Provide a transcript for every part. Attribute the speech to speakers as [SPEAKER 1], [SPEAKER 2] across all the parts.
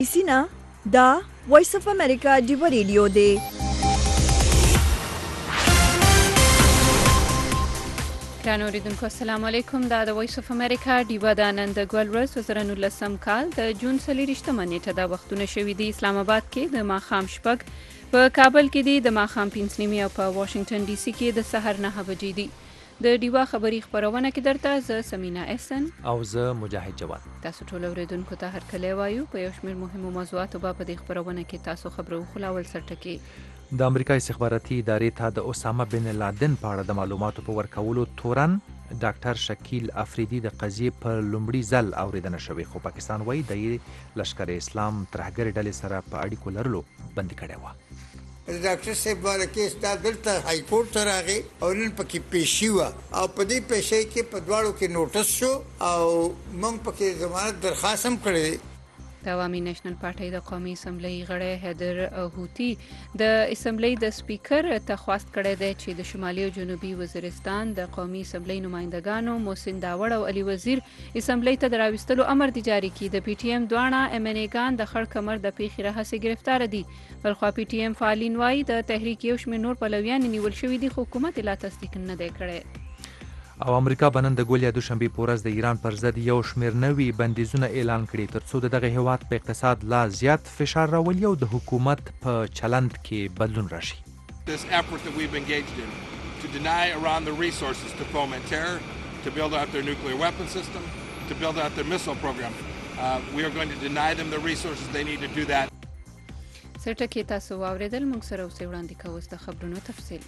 [SPEAKER 1] سینا دا وایس اف امریکا ډیو ریډیو دی.
[SPEAKER 2] ګرانو اوریدونکو السلام علیکم. دا د وایس اف امریکا ډیو د نن د ګول ورځ 2019 کال د جون 23 نیټه دا وختونه شوي دي. اسلام آباد کې د ماښام شپږ، په کابل کې دي د ماښام 5 نیمې او په واشنگټن ډي سي کې د سحر 9 بجې دي. د ډیوا خبری خبرونه کې درته زه سمینا احسن
[SPEAKER 3] او زه مجاهد جواد.
[SPEAKER 2] تاسو ټول اوریدونکو ته هر کله وایو په یو شمېر مهمو موضوعاتو په دې خبرونه کې تاسو خبرو خلاول سرټکی.
[SPEAKER 3] د امریکا استخباراتي ادارې ته د اسامه بن لادن په اړه د معلوماتو په ورکولو تورن ډاکټر شکیل افریدي د قضیې په لومړي ځل اوریدنه شوې، خو پاکستان وایي د لشکر اسلام ترهګر ډلې سره په اړیکو لرلو بندي کړې وه.
[SPEAKER 4] ډاکټر صاحب والا کیس دا دلته های کورټ ته راغی او نن پکې پیشي وه او په دې پیشي کې په دواړو کې نوټس شو او موږ پکې ضمانت درخواست هم کړی.
[SPEAKER 2] د عوامي نېشنل پارټۍ د قومي اسمبلی غړی حیدر هوتي د اسمبلی د سپیکر ته خواست کړی دی چې د شمالي او جنوبي وزیرستان د قومي اسمبلی نمائندګانو محسن داوړ او علي وزیر اسمبلی ته د راوستلو امر دی جاری کړي. د پی ټی ایم دواړه ام ان ایګان د خړ کمر د پیښې راهیسې گرفتار دي. بلخوا پی ټی ایم فعالین وایي د تحریک یو شمېر نور پلویان نیول شوي دي، خو حکومت لا تصدیق نه دی کړی.
[SPEAKER 3] او امریکا بنن د ګول یا دوشنبه په ورځ د ایران پر ضد یو شمېر نوي بندیزونه اعلان کړي ترڅو دغه هیواد په اقتصاد لا زیات فشار راولي او د حکومت په چلند کې بدلون راشي.
[SPEAKER 5] This effort that we've engaged in to deny Iran the resources to foment terror, to build out their nuclear weapon system, to build out their missile program. We are going to deny them the resources they need to do that.
[SPEAKER 2] سرټکی تاسو واوریدل، موږ سره اوسې وړاندې کوو د خبرونو تفصیل.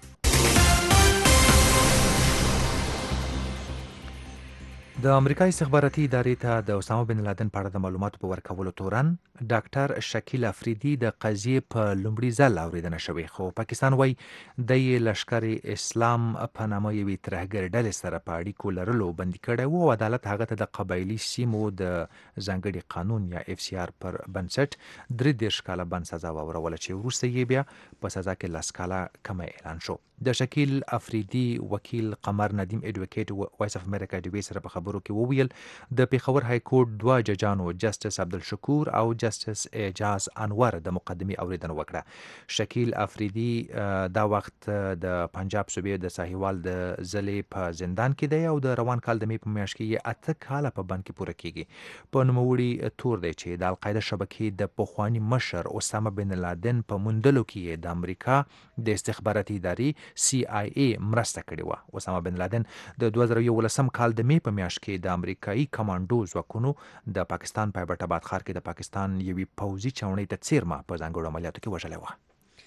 [SPEAKER 3] د امریکا استخباراتي ادارې ته د اسامه بن لادن په اړه د معلوماتو په ورکولو تورن ډاکټر شکیل افریدي د قضیې په لومړي ځل اوریدنه شوې، خو پاکستان وایي د لشکر اسلام په نامه یوې ترهګر ډلې سره په اړیکو لرلو بندي کړی و او عدالت هغه ته د قبایلي سیمو د ځانګړي قانون یا اف سی آر پر بنسټ 33 کاله بند سزا واوروله چې وروسته یې بیا په سزا کې 10 کاله کمه اعلان شو. د شکیل افریدي وکیل قمر ندیم ایډوکیټ وایس اف امریکا ډیوی سره په خبرو کې وویل د پیښور های کورټ دوه ججانو جسټس عبدالشکور او جسټس اعجاز انور د مقدمې اوریدنه وکړه. شکیل افریدي دا وخت د پنجاب صوبې د ساحیوال د ضلع په زندان کې دی او د روان کال د می په میاشت کې یې 8 کاله په بند کې پوره کیږي. په نوموړي تور دی چې د القاعده شبکې د پخوانی مشر اسامه بن لادن په موندلو کې د امریکا د استخباراتي ادارې سی آی ای مرسته کړې وه. اسامه بن لادن د 2011 کال د می په میاشت کې د امریکایي کمانډو ځواکونو د پاکستان په ایبټ آباد ښار کې د پاکستان یوې پوځي چاونۍ ته څیرمه په ځانګړو عملیاتو کې وژلې وه.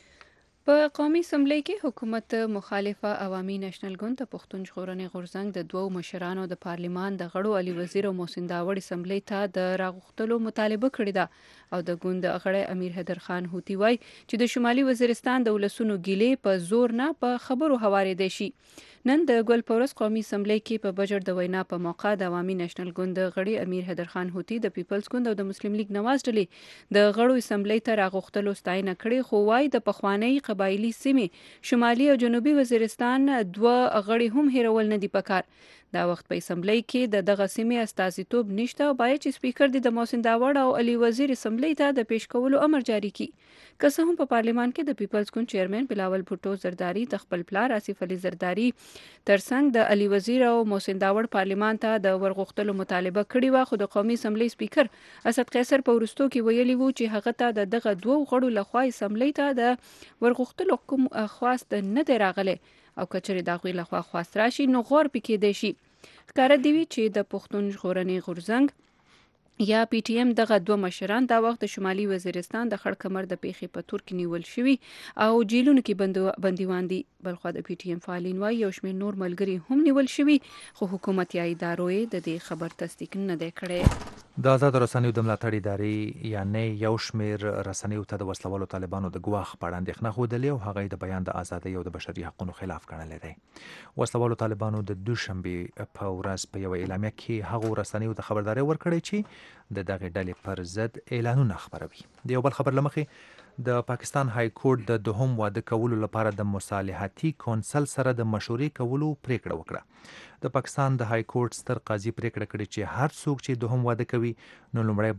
[SPEAKER 2] په قومي اسمبلی کې حکومت مخالفه عوامي نېشنل ګوند د پښتون ژغورنې غورځنګ د دوو مشرانو د پارلیمان د غړو علي وزیر او محسن داوړ اسمبلی ته د راغښتلو مطالبه کړې ده او د ګوند غړی امیر حیدر خان هوتي وایي چې د شمالي وزیرستان د ولسونو ګیلې په زور نه په خبرو هوارېدی شي. نن د ګل پورس قومي اسمبلی کې په بجټ د وینا په موقع د عوامي نېشنل ګوند غړي امیر حیدر خان هوتي د پیپلز ګوند او د مسلم لیگ نواز ډلې د غړو اسمبلی ته راغښتلو ستاینه کړې، خو وايي د پخوانۍ قبایلي سیمې شمالي او جنوبي وزیرستان دوه غړي هم هیرول نه دي پکار. دا وخت په اسمبلی کې د دغه سیمې استازیتوب نشته او باید چې سپیکر د محسن داوړ او علي وزیر اسمبلی ته د پیش کولو امر جاری کړي. که څه هم په پارلیمان کې د پیپلز ګوند چیرمن بلاول بھټو زرداری د خپل پلار آصف علي زرداری ترڅنګ د علي وزیر او محسن داوړ پارلیمان ته د ورغښتلو مطالبه کړې وه، خو د قومي اسمبلی سپیکر اسد قیصر په وروستو کې ویلي وو چې هغه ته د دغه دوه غړو لخوا اسمبلی ته د ورغښتلو کوم خواست نه دی راغلی او کچرې د هغوی لخوا خواست راشي نو غور پکې دی شي. ښکاره دی چې د پښتون ژغورنې غورځنګ یا پی ټی ایم دغه دوه مشران دا وخت د شمالي وزیرستان د خړ کمر د پیښې په تور کې نیول شوي او جیلونو کې بندیوان دي. بلخوا د پی ټی ایم فعالین وایي یو شمېر نور ملګري هم نیول شوي، خو حکومت یا ادارو یې د دې خبر تصدیق نه دی کړی.
[SPEAKER 3] د آزادو رسنیو د ملاتړ ادارې یعنې یو شمېر رسنیو ته د وسلوالو طالبانو د ګواښ په اړه اندېښنه ښودلې او هغه یې د بیان د ازادۍ او د بشري حقونو خلاف ګڼلی دی. وسلوالو طالبانو د دوشنبې په ورځ په یوه اعلامیه کې هغو رسنیو ته خبرداری ورکړی چې د دغې ډلې پر ضد اعلانونه خپروي. د یو بل خبر له مخې د پاکستان های کورټ د دوهم واده کولو لپاره د مصالحتي کونسل سره د مشورې کولو پریکړه وکړه. د پاکستان د های کورټ ستر قاضي پریکړه کړې چې هر څوک چې دوهم واده کوي نو لومړی باید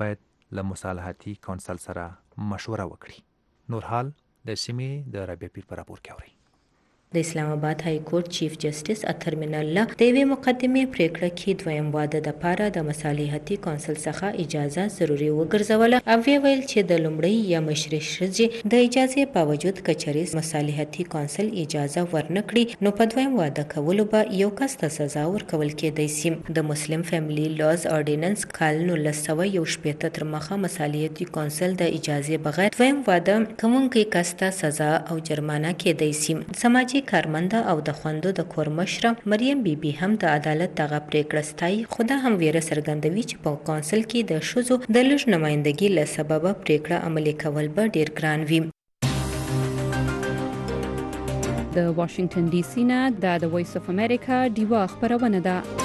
[SPEAKER 3] له مصالحتي کونسل سره مشوره وکړي. نور حال د سیمې د رابعه پیر په راپور کې اورئ.
[SPEAKER 6] د اسلام آباد های کورټ چیف جسټس اطهر من الله د یوې مقدمې پریکړه کې دویم واده دپاره د مصالحتي کونسل څخه اجازه ضروري وګرځوله او ویل چې د لومړۍ یا مشرې ښځې د اجازې په وجود کچري مصالحتي کونسل اجازه ورنکړي نو په دویم واده کولو به یو کس ته سزا ورکول کېدای شي. د مسلم فیملی لاز آرډیننس کال 1961 تر مخه مصالحتي کونسل د اجازې بغیر دویم واده کوونکی کس ته سزا او جرمانه کېدای شي. سماجي کارمنده او د خوندو د کور مشره مریم بیبي هم د عدالت دغه پریکړه ستایي، خو دا هم ویره څرګندوي چې په کونسل کې د ښځو د لږ نمایندګي له سببه پریکړه عملي کول به ډیر ګران وي.
[SPEAKER 2] د واشنگټن ډي سي نه د وایس اف امریکا ډیوا خبرونه ده.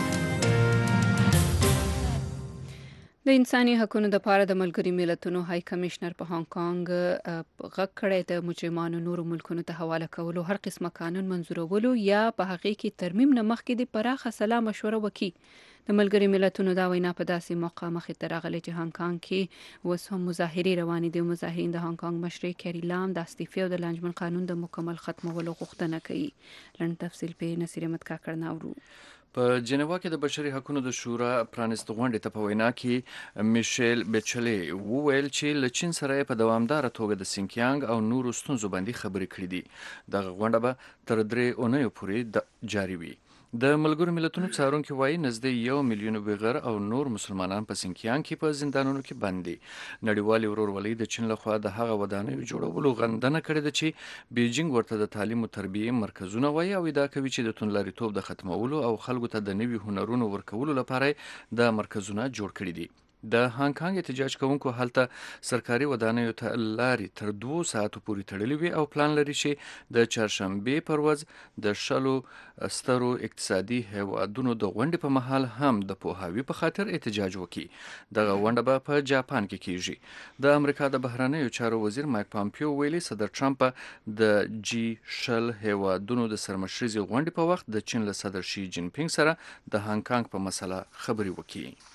[SPEAKER 2] د انساني حقوقو لپاره د ملګري ملتونو های کمشنر په هانګ کانګ غږ کړی د مجرمانو نورو ملکونو ته حواله کولو، هر قسمه قانون منظورولو یا په هغې کې ترمیم نه مخکې د پراخه سلا مشوره وکړي. د ملګري ملتونو دا وینا په داسې موقع مخې ته راغلی چې هانګ کانګ کې اوس هم مظاهرې روانې دي. مظاهرین د هانګ کانګ مشرې کیری لام د استعفا او د لانجمن قانون د مکمل ختمولو غوښتنه کوي. لنډ تفصیل په نصیر احمد کاکړ ناورو.
[SPEAKER 7] په جنیوا کې د بشري حقوقو د شورا پرانیست غونډې ته په وینا کې میشل بیچلې وویل چې له چین سره په دوامداره توګه د سینکیانګ او نورو ستونزو باندې خبرې کړې دي. دغه غونډه به تر 3 اونیو پورې جاري وي. د ملګرو ملتونو څارونکي وایي نږدې 1 میلیون بغیر او نور مسلمانان په سینکیانګ کې په زندانونو کې بند دي. نړیوالې ورورولۍ د چین لخوا د هغه ودانیو جوړولو غندنه کړې ده چې بیجینګ ورته د تعلیم او تربیې مرکزونه وایي او ادعا کوي چې د توندلاریتوب د ختمولو او خلکو ته د نوي هنرونو ورکولو لپاره د مرکزونه جوړ کړي دي. د هانګ کانګ احتجاج کوونکو هلته سرکاري ودانیو ته لارې تر 2 ساعتو پورې تړلې وي او پلان لري چې د چهارشنبې پر ورځ د شلو سترو اقتصادي هیوادونو د غونډې په مهال هم د پوهاوي په خاطر احتجاج وکړي. دغه غونډه به په جاپان کې کیږي. د امریکا د بهرنیو چارو وزیر مایک پامپیو ویلي صدر ټرمپ د G20 هیوادونو د سرمشريزي غونډې په وخت د چین له صدر شي جین پینګ سره د هانګ کانګ په مسله خبرې وکړي.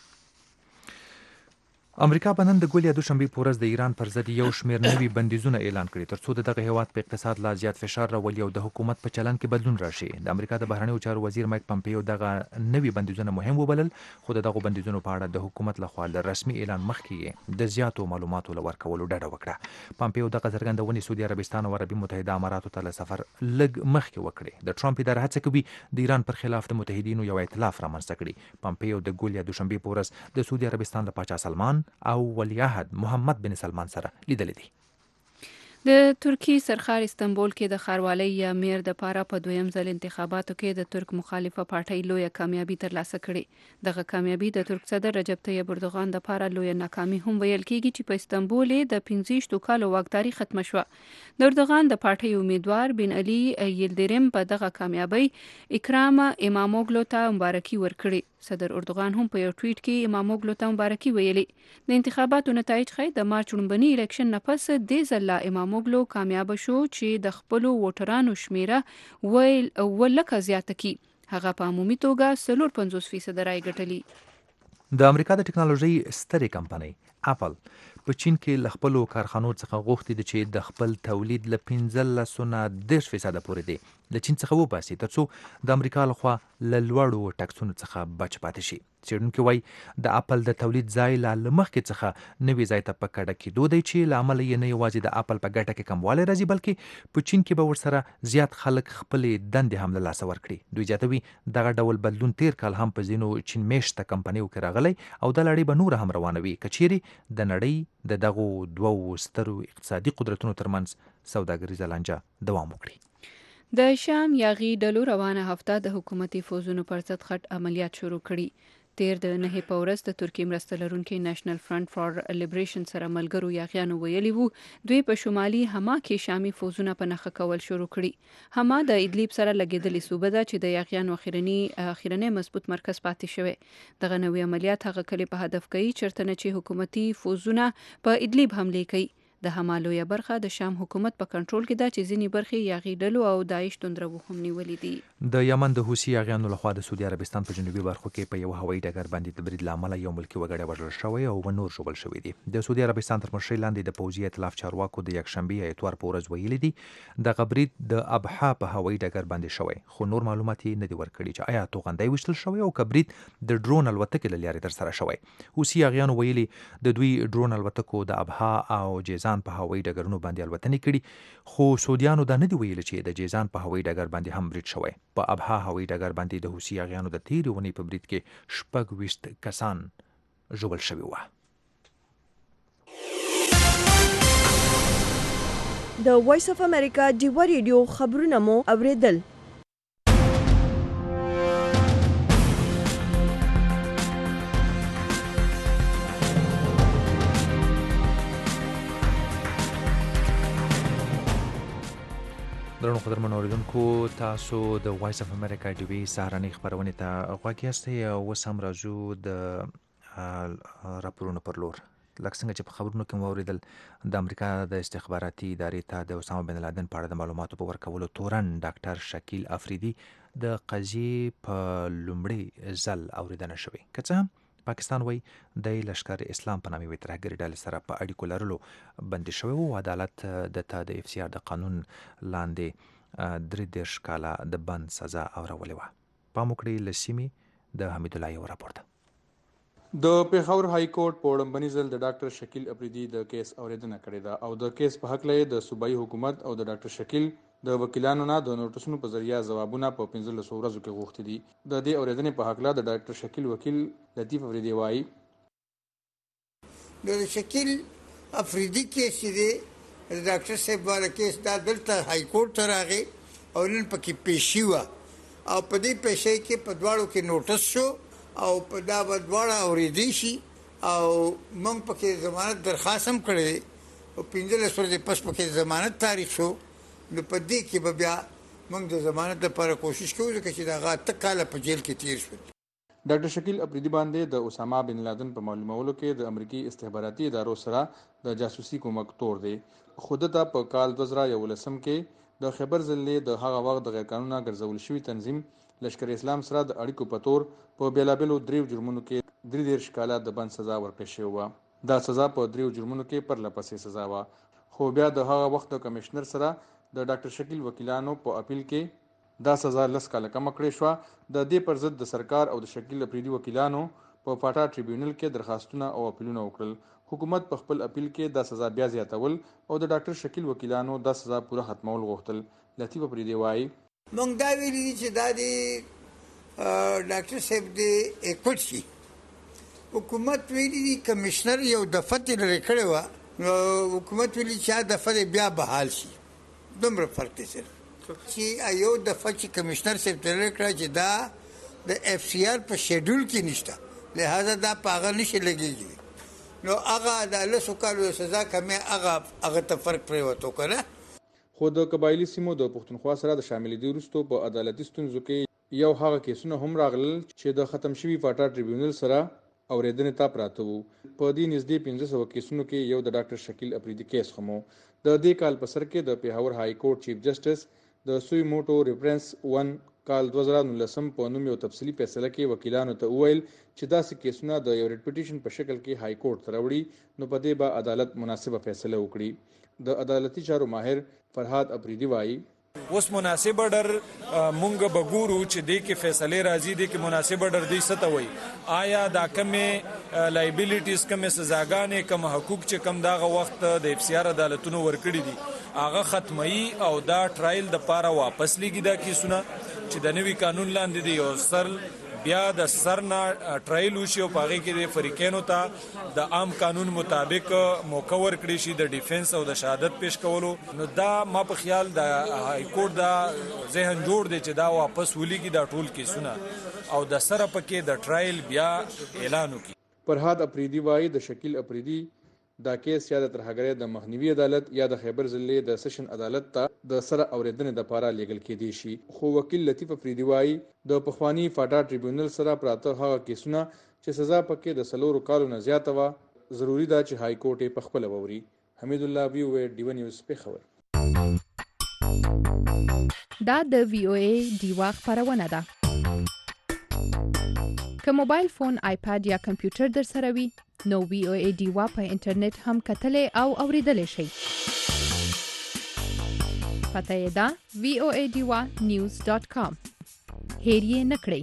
[SPEAKER 3] امریکا به نن د ګول یا دوشنبې په ورځ د ایران پر ضد یو شمېر نوي بندیزونه اعلان کړي ترڅو د دغه هیواد په اقتصاد لا زیات فشار راولي او د حکومت په چلند کې بدلون راشي. د امریکا د بهرنیو چارو وزیر مایک پامپیو دغه نوي بندیزونه مهم وبلل، خو دغه بندیزونو په اړه د حکومت لخوا له رسمي اعلان مخکې د زیاتو معلوماتو لورکولو ډډه وکړه. پامپیو دغه څرګندونې سعودي عربستان او عربي متحده اماراتو ته له سفر لږ مخکې وکړي. د ټرمپ اداره هڅه کوي د ایران پر خلاف د متحدینو یو ائتلاف رامنځته کړي. پامپیو د ګول یا دوشنبې په ورځ د سعودي عربستان له پاچا سلمان او ولی محمد بن سلمان سره لیدل دي.
[SPEAKER 2] د ترکی سرخار استنبول کې د ښاروالۍ یا میر د پاره په دویم ځل انتخاباتو کې د ترک مخالفه پارټۍ لویه کامیابي ترلاسه کړې. دغه کامیابي د ترک صدر رجب طیب اردوغان د پاره لویه ناکامي هم ویل کېږي چې په استنبول د 15 کالو واکداري ختمه شوه. د اردوغان د پارټۍ امیدوار بن علي یلدریم په دغه کامیابی اکرام اماموګلو ته مبارکي ورکړي. صدر اردوغان هم په یو ټویټ کې اماموګلو ته مبارکي ویلي. د انتخاباتو نتایج ښیي د مارچ لومړني الیکشن نه پس دې ځل اماموګلو کامیاب شو چې د خپل ووټرانو شمیره ولکه زیاته کی. هغه په عمومي توګه 54% رای ګټلي.
[SPEAKER 3] د امریکا د ټکنالوژي سترې کمپنۍ اپل په چین کې له خپلو کارخانو څخه غوښتي دي چې د خپل تولید له 15 نه 10% پورې دی د چین څخه وباسي ترڅو د امریکا لخوا له لوړو ټکسونو څخه بچ پاتې شي. څېړونکي وایي د اپل د تولید ځای له مخکې څخه نوي ځای ته په کډه کېدو دی چې له امله یې نه یوازې د اپل په ګټه کې کموالی راځي بلکې په چین کې به ورسره زیات خلک خپلې دندې هم له لاسه ورکړي. دوی زیاتوي دغه ډول بدلون تیر کال هم په ځینو چین میشته کمپنیو کې راغلی او دا لړۍ به نوره هم روانوي که چیرې د نړۍ د دغو دوو سترو اقتصادي قدرتونو ترمنځ سوداګریزه لانجه دوام وکړي.
[SPEAKER 2] د شام یاغي ډلو روانه هفته د حکومتي فوزونو پر ضد غټ عملیات شروع کړي. تیر د 9 په ورځ د ترکیې مرسته لرونکي نېشنل فرنٹ فار لیبریشن سره ملګرو یاغیانو ویلي وو دوی په شمالي حما کې شامي فوزونه په نښه کول شروع کړي. حما د ادلیب سره لګیدلې صوبه ده چې د یاغیانو اخیرنی مضبوط مرکز پاتې شوی. دغه نوې عملیات هغه کلی په هدف کوي چرته نه چې حکومتي فوزونه په ادلیب حمله کوي. د همالویه برخه د شام حکومت په کنټرول کې ده چې ځینې برخې یاغي ډلو او داعش توندرو هم نیولې دي.
[SPEAKER 3] د یمن د حوثي یاغیانو لخوا د سعودي عربستان په جنوبي برخو کې په یو هوایي ډګر باندې د برید له امله یو ملکي وګړی وژل شوی او نور ژوبل شوي دي. د سعودي عربستان تر مشرۍ لاندې د پوځي ائتلاف چارواکو د یکشنبې اتوار په ورځ ویلي دي دغه برید د ابها په هوایي ډګر باندې شوی، خو نور معلومات یې نه دي ورکړي چې آیا توغندۍ ویشتل شوی او که برید د ډرون الوتکې له لارې ترسره شوی. حوثي یاغیانو ویلي د دوی ډرون الوتکو د ابها او جیزان په هوایي ډګرونو باندې الوتنې کړي، خو سعودیانو دا نه دي ویلي چې د جیزان په هوایي ډګر باندې هم برید شوی. په ابها هوایي ډګر باندې د حوثي یاغیانو د تیرې اونۍ په برید کې 26 کسان ژوبل شوي وو.
[SPEAKER 1] د وایس اف امریکا ډیوا ریډیو خبرونه مو اوریدل.
[SPEAKER 3] درنو قدرمنو اوریدونکو، تاسو د وایس اف امریکا ډیوی سهارنۍ خپرونې ته غوږ یاستئ او اوس هم راځو د راپورونو پر لور. لکه څنګه چې په خبرونو کې مو اوریدل، د امریکا د استخباراتي ادارې ته د اسامه بن لادن په اړه د معلوماتو په ورکولو تورن ډاکټر شکیل افریدي د قضیې په لومړي ځل اوریدنه شوې. که څه هم پاکستان وایي د لشکر اسلام په نامې ترهګرې ډلې سره په اړیکو لرلو بندي شوی و. عدالت د اف سی آر د قانون لاندې 33 کاله د بند سزا اورولې وه. پام وکړئ له سیمې د حمید الله یو راپورته.
[SPEAKER 8] د پیښور های کورټ په وړاندې ځل د ډاکټر شکیل افریدي د کیس اوریدنه کړې ده او د کیس په حق لې د صوبایي حکومت او د ډاکټر شکیل د وکیلانو نه د نوټسونو په ذریعہ ځوابونه په 15 ورځو کې غوښتي دي. د دې اوریدنې په حق له د ډاکټر شکیل وکیل لطیف افریدي وایي
[SPEAKER 4] د شکیل افریدي کیس دی د ډاکټر صاحب والا کیس دا دلته های کورټ ته راغی او نن پکې پیشي وه او په دې پیشۍ کې په دواړو کې نوټس شو او په دا به دواړه اورېدی شي او موږ پکې ضمانت درخواست هم کړی او 15 ورځې پس پکې ضمانت تاریخ شو. نو په دې کې به بیا موږ د ضمانت لپاره کوشش کوو چې دا هغه 8 کاله په جیل کې تیر شول.
[SPEAKER 8] ډاکټر شکیل افریدي باندې د اسامه بن لادن په معلومولو کې د امریکایي استخباراتي ادارو سره د جاسوسي کومک تور دی. خود ته په کال 2011 کې د خیبر ضلع د هغه وخت د غیر قانوني ګرځول شوی تنظیم لشکر اسلام سره د اړیکو په تور په بیلابلو دریو جرمونو کې 33 کاله د بند سزا ورکړل شوې وه. دا سزا په دریو جرمونو کې پرلپسې سزا وه، خو بیا د هغه وخت د کمشنر سره د ډاکټر شکیل وکیلانو په اپیل کې دا سزا 10 کاله کم کړې شو. د دې پر ضد د سرکار او د شکیل افریدي وکیلانو په پاټا ټریبیونل کې درخواستونه او اپیلونه وکړل. حکومت په خپل اپیل کې دا سزا بیا زیاتول او د ډاکټر شکیل وکیلانو دا سزا پوره ختمول غوښتل. لطیف افریدي وایي
[SPEAKER 4] موږ دا ویلي دي چې دا دی ډاکټر صاحب دی اکوټ شي. حکومت ویلي دي کمشنر یو دفعه لري کړی وه نو حکومت ویلي چې دفعه بیا بحال شي. دومره فرق دی سره چې یو دفعه چې کمشنر صاحب تللی کړه چې دا د اف سی آر په شیډول کې نشته، لہذا دا په هغه نشي لګېږي، نو هغه د 10 کالو سزا کمې هغه ته فرق پرېوتو که نه.
[SPEAKER 8] خو د قبایلي سیمو د پښتونخوا سره د شاملېدو وروسته په عدالتي ستونزو کې یو هغه کیسونه هم راغلل چې د ختم شوي پاټا ټریبیونل سره اورېدنې ته پراته وو. په دې نږدې 1500 کیسونو کې یو د ډاکټر شکیل افریدي کیس هم و. د دې کال په سر کې د پیښور های کورټ چیف جسټس د سوی موټو ریفرنس 1 کال 2019 په نوم یو تفصیلي فیصله کې وکیلانو ته وویل چې داسې کیسونه د یو ریټ پټیشن په شکل کې های کورټ ته راوړي نو په دې به عدالت مناسبه فیصله وکړي. د عدالتي چارو ماهر فرهاد افریدي وایي
[SPEAKER 9] اوس مناسب ډر مونږ به ګورو چې دې کې فیصله راځي، دې کې مناسب ډر دی څه ته وایي. آیا دا کمې لایبیلیټیز کمې سزاګانې کم حقوق چې کم دغه وخت د اف سی آر عدالتونو ورکړي دي هغه ختمي او دا ټرایل د پاره واپس لګي دا کیسونه چې د نوي قانون لاندې دی او سر بیا د سر نه ټرایل وشي او پاغې کې د فریقینو ته د عام قانون مطابق موقع ورکړي شي د ډیفنس او د شهادت پیش کولو. نو دا ما په خیال د های کورټ دا ذهن جوړ دی چې دا واپس ولېږي دا ټول کیسونه او د سره پکې د ټرایل بیا اعلان وکړي.
[SPEAKER 8] فرهاد افریدي وایي د شکیل افریدي دا کیس یا د ترهګرۍ د مخنیوي عدالت یا د خیبر ضلع د سیشن عدالت ته د سره اوریدنې لپاره لیږل کېدی شي. خو وکیل لطیف افریدي وایي د پخوانی پاټا ټریبیونل سره پراته هغه کیسونه چې سزا پکې د 4 کالو نه زیاته وه ضروری ده چې های کورټ یې په خپله ووري. حمید الله وی ډیو نیوز پیښور.
[SPEAKER 10] دا د وی او ای ډیوا خبرونه ده. که موبایل فون، آیپاد یا کمپیوټر در سره وي نو وی او ای ډیوا په انټرنیټ هم کتلې او اوریدلې شي. پته یې ده voadiwa.news.com. هیر یې نه کړئ.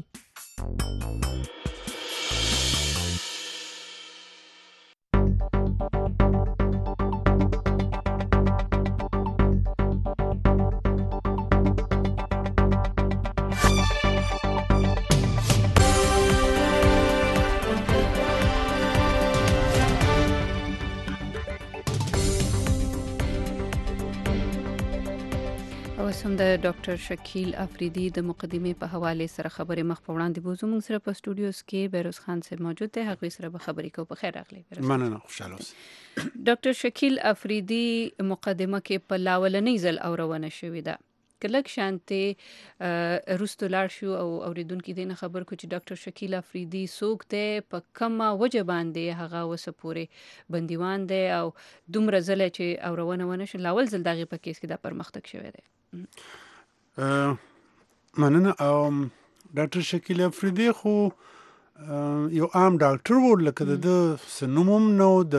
[SPEAKER 2] اوس هم د ډاکټر شکیل افریدي د مقدمې په حواله سره خبرې مخ په وړاندې بوزو. موږ سره په سټوډیوز کې بیروز خان صاحب موجود دی. هغه سره به خبرې کوو. په خیر راغلی.
[SPEAKER 11] مننه، خوشاله اوسئ.
[SPEAKER 2] ډاکټر شکیل افریدي مقدمه کې په لاولنۍ ځل اورونه شوې ده. کلک شانته روستو لار شو او اوریدونکو دې نه خبر کو چې ډاکټر شکیل افریدي څوک دی، په کومه وجه باندې هغه وسپوري بندیوان دی او دومره ځله چې اورونه ونه شو. لاول ځل دغه په کیس کې د پرمختګ شوی دی.
[SPEAKER 11] مننه. ډاکټر شکیل افریدي خو یو عام ډاکټر و، لکه د سنومم نو د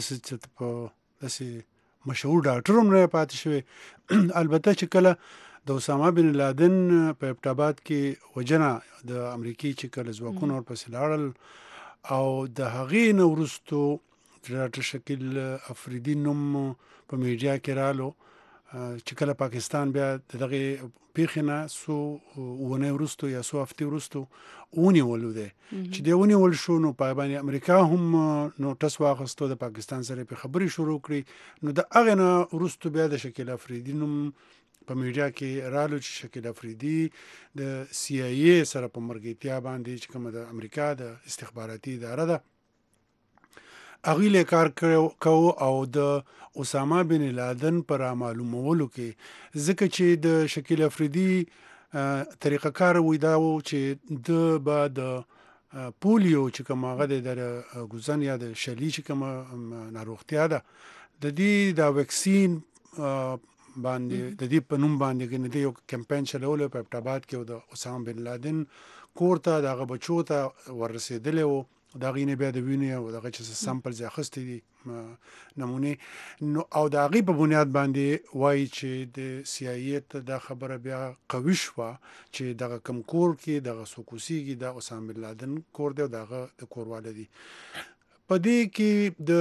[SPEAKER 11] مشهور ډاکټر هم نه پاتې شوی. البته چې کله د اسامه بن لادن په ابټاباد کې وجنه د امریکای چې کله ځواکونه ورپسې لاړل او د هغې نه وروستو ډاکټر شکیل افریدي نوم په میډیا کې رالو، چې کله پاکستان بیا دغه پیښې نه څو اونۍ وروستو یا څو هفتې وروستو ونیولو دی، چې دی ونیول شو نو په باندې امریکا هم نوټس واخیستو، د پاکستان سره په خبرې شروع کړي. نو د هغې نه وروستو بیا د شکیل افریدي نوم په میډیا کې رالو چې شکیل افریدي د سی آی ای سره په مرګتیا باندې چې کومه د امریکا د استخباراتي اداره ده هغې له کار کوو او د اسامه بن لادن پر معلومولو کې، ځکه چې د شکیل افریدي طریقه کار وی دا و چې د با د پولیو چې کوم هغه د ګوزن یا د شلی چې کوم ناروغتیا ده د دې د ویکسین باندې د دې په نوم باندې کې د یو کمپاین چلول په ابټاباد کې د اسامه بن لادن کور ته دغه بچو ته ورسېدلی و. دا غینه بیا د وینې او دغه چې سامپل ځاخستې دي نمونه نو او دا غي په بنیاد باندې وایي چې د سی آی ای ته دا خبره بیا قوي شوه چې دغه کم کور کې دغه سوکوسیږي د اسامه بن لادن کور دی او دغه د کورواله دي. په دې کې د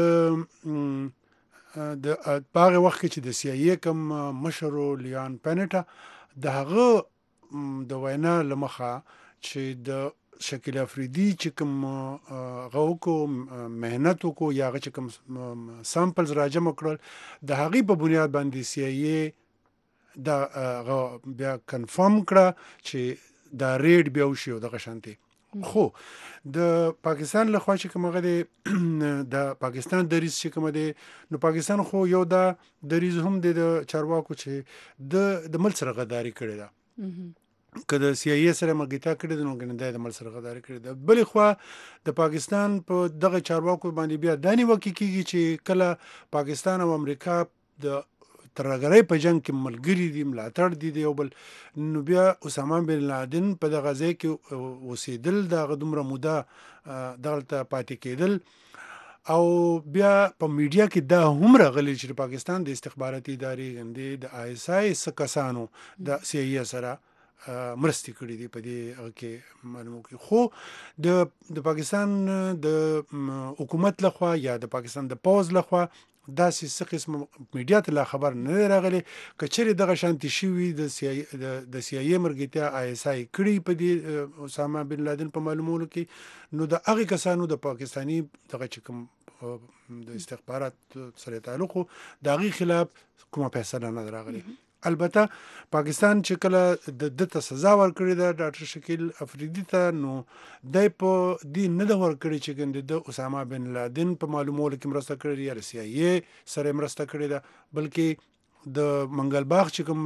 [SPEAKER 11] هغه وخت کې چې د سی آی ای کم مشر لیان پینټا دغه د وینا لمخه چې د شکیل افریدي چې کوم غوکو مهنت وکړو یا چې کوم سامپلز راجم کړل د هغې په بنیاد باندې سی آی ای دا بیا کنفرم کړه چې دا ریډ بیا وشي او دغه شانتي. خو د پاکستان له خوا چې کوم هغه د پاکستان دریځ چې کوم دی نو پاکستان خو یو دا دریځ هم د چارواکو چې د ملک سره غداري کړې ده، که د سی آی ای سره مګیتا کړی د نو ګنده د مل سره غداري کړی ده. بلې خوا د پاکستان په دغه چارواکو باندې بیا دانی وکی کیږي چې کله پاکستان او امریکا د ترګرۍ په جنگ کې ملګری دي، ملاتړ دي یو بل، نو بیا اسامه بن لادن په دغه ځای کې اوسېدل دغه دومره موده دلته پاتې کېدل او بیا په میډیا کې دا هم راغلی چې پاکستان د استخباراتي ادارې غندې د آی اس آی کسانو د سی آی ای سره مرستې کړې دي په دې کې معلومو کې. خو د پاکستان د حکومت لخوا یا د پاکستان د پوز لخوا داسې څه قسم میډیا ته لا خبر نه راغلی. کچېرې دغه شانتي شوي د سی آی ای مرګتیا آی اس آی کړي په دې اسامه بن لادن په معلومولو کې، نو د هغې کسانو د پاکستاني دغه چې کوم د استخبارات سره تعلق د هغې خلاف کومه فیصله نه راغلی. البته پاکستان چې کله د سزا ورکړې ده ډاکټر شکیل افریدي ته، نو دی په دې نه ده ورکړې چې د اسامه بن لادن په معلومولو کې مرسته کړې یا سی آی ای سره مرسته کړې ده، بلکې د منګل باغ چې کوم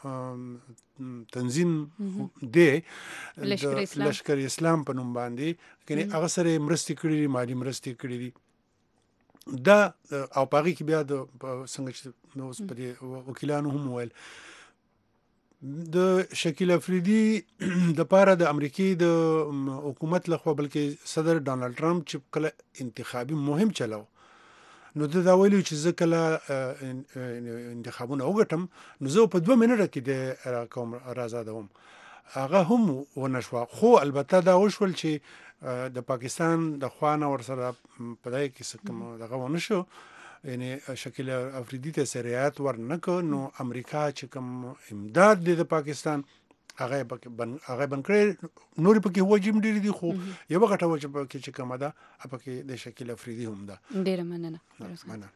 [SPEAKER 11] تنظیم دی لشکر اسلام په نوم باندې هغه سره مرستې کړې دي، مالی مرستې کړې دي. دا او پاغي کې بیا د څنګه چې نو په دې وکیلانو هم ویل د شکیل افریدي د پاره د امریکای د حکومت لخوا بلکې صدر ډانلډ ټرمپ چې کله انتخابي مهم چلاو نو دا ویلو چې زه کله انتخابونه وګټم نو زه په 2 منټه کې د کوم آزادوم هغه هم ونشو خو البته دا وشول چې د پاکستان د خوانه ورسره په دای کې کوم دغه ونشو یعنی شکیل افریدي ته سریات ورنکو نو امریکا چې کوم امداد د پاکستان هغه بنکړي نور پکې وجیم ډیر دي خو یو غټه وجه پکې چې کومه ده پکې د شکیل افریدي هم ده
[SPEAKER 2] ډیر مننه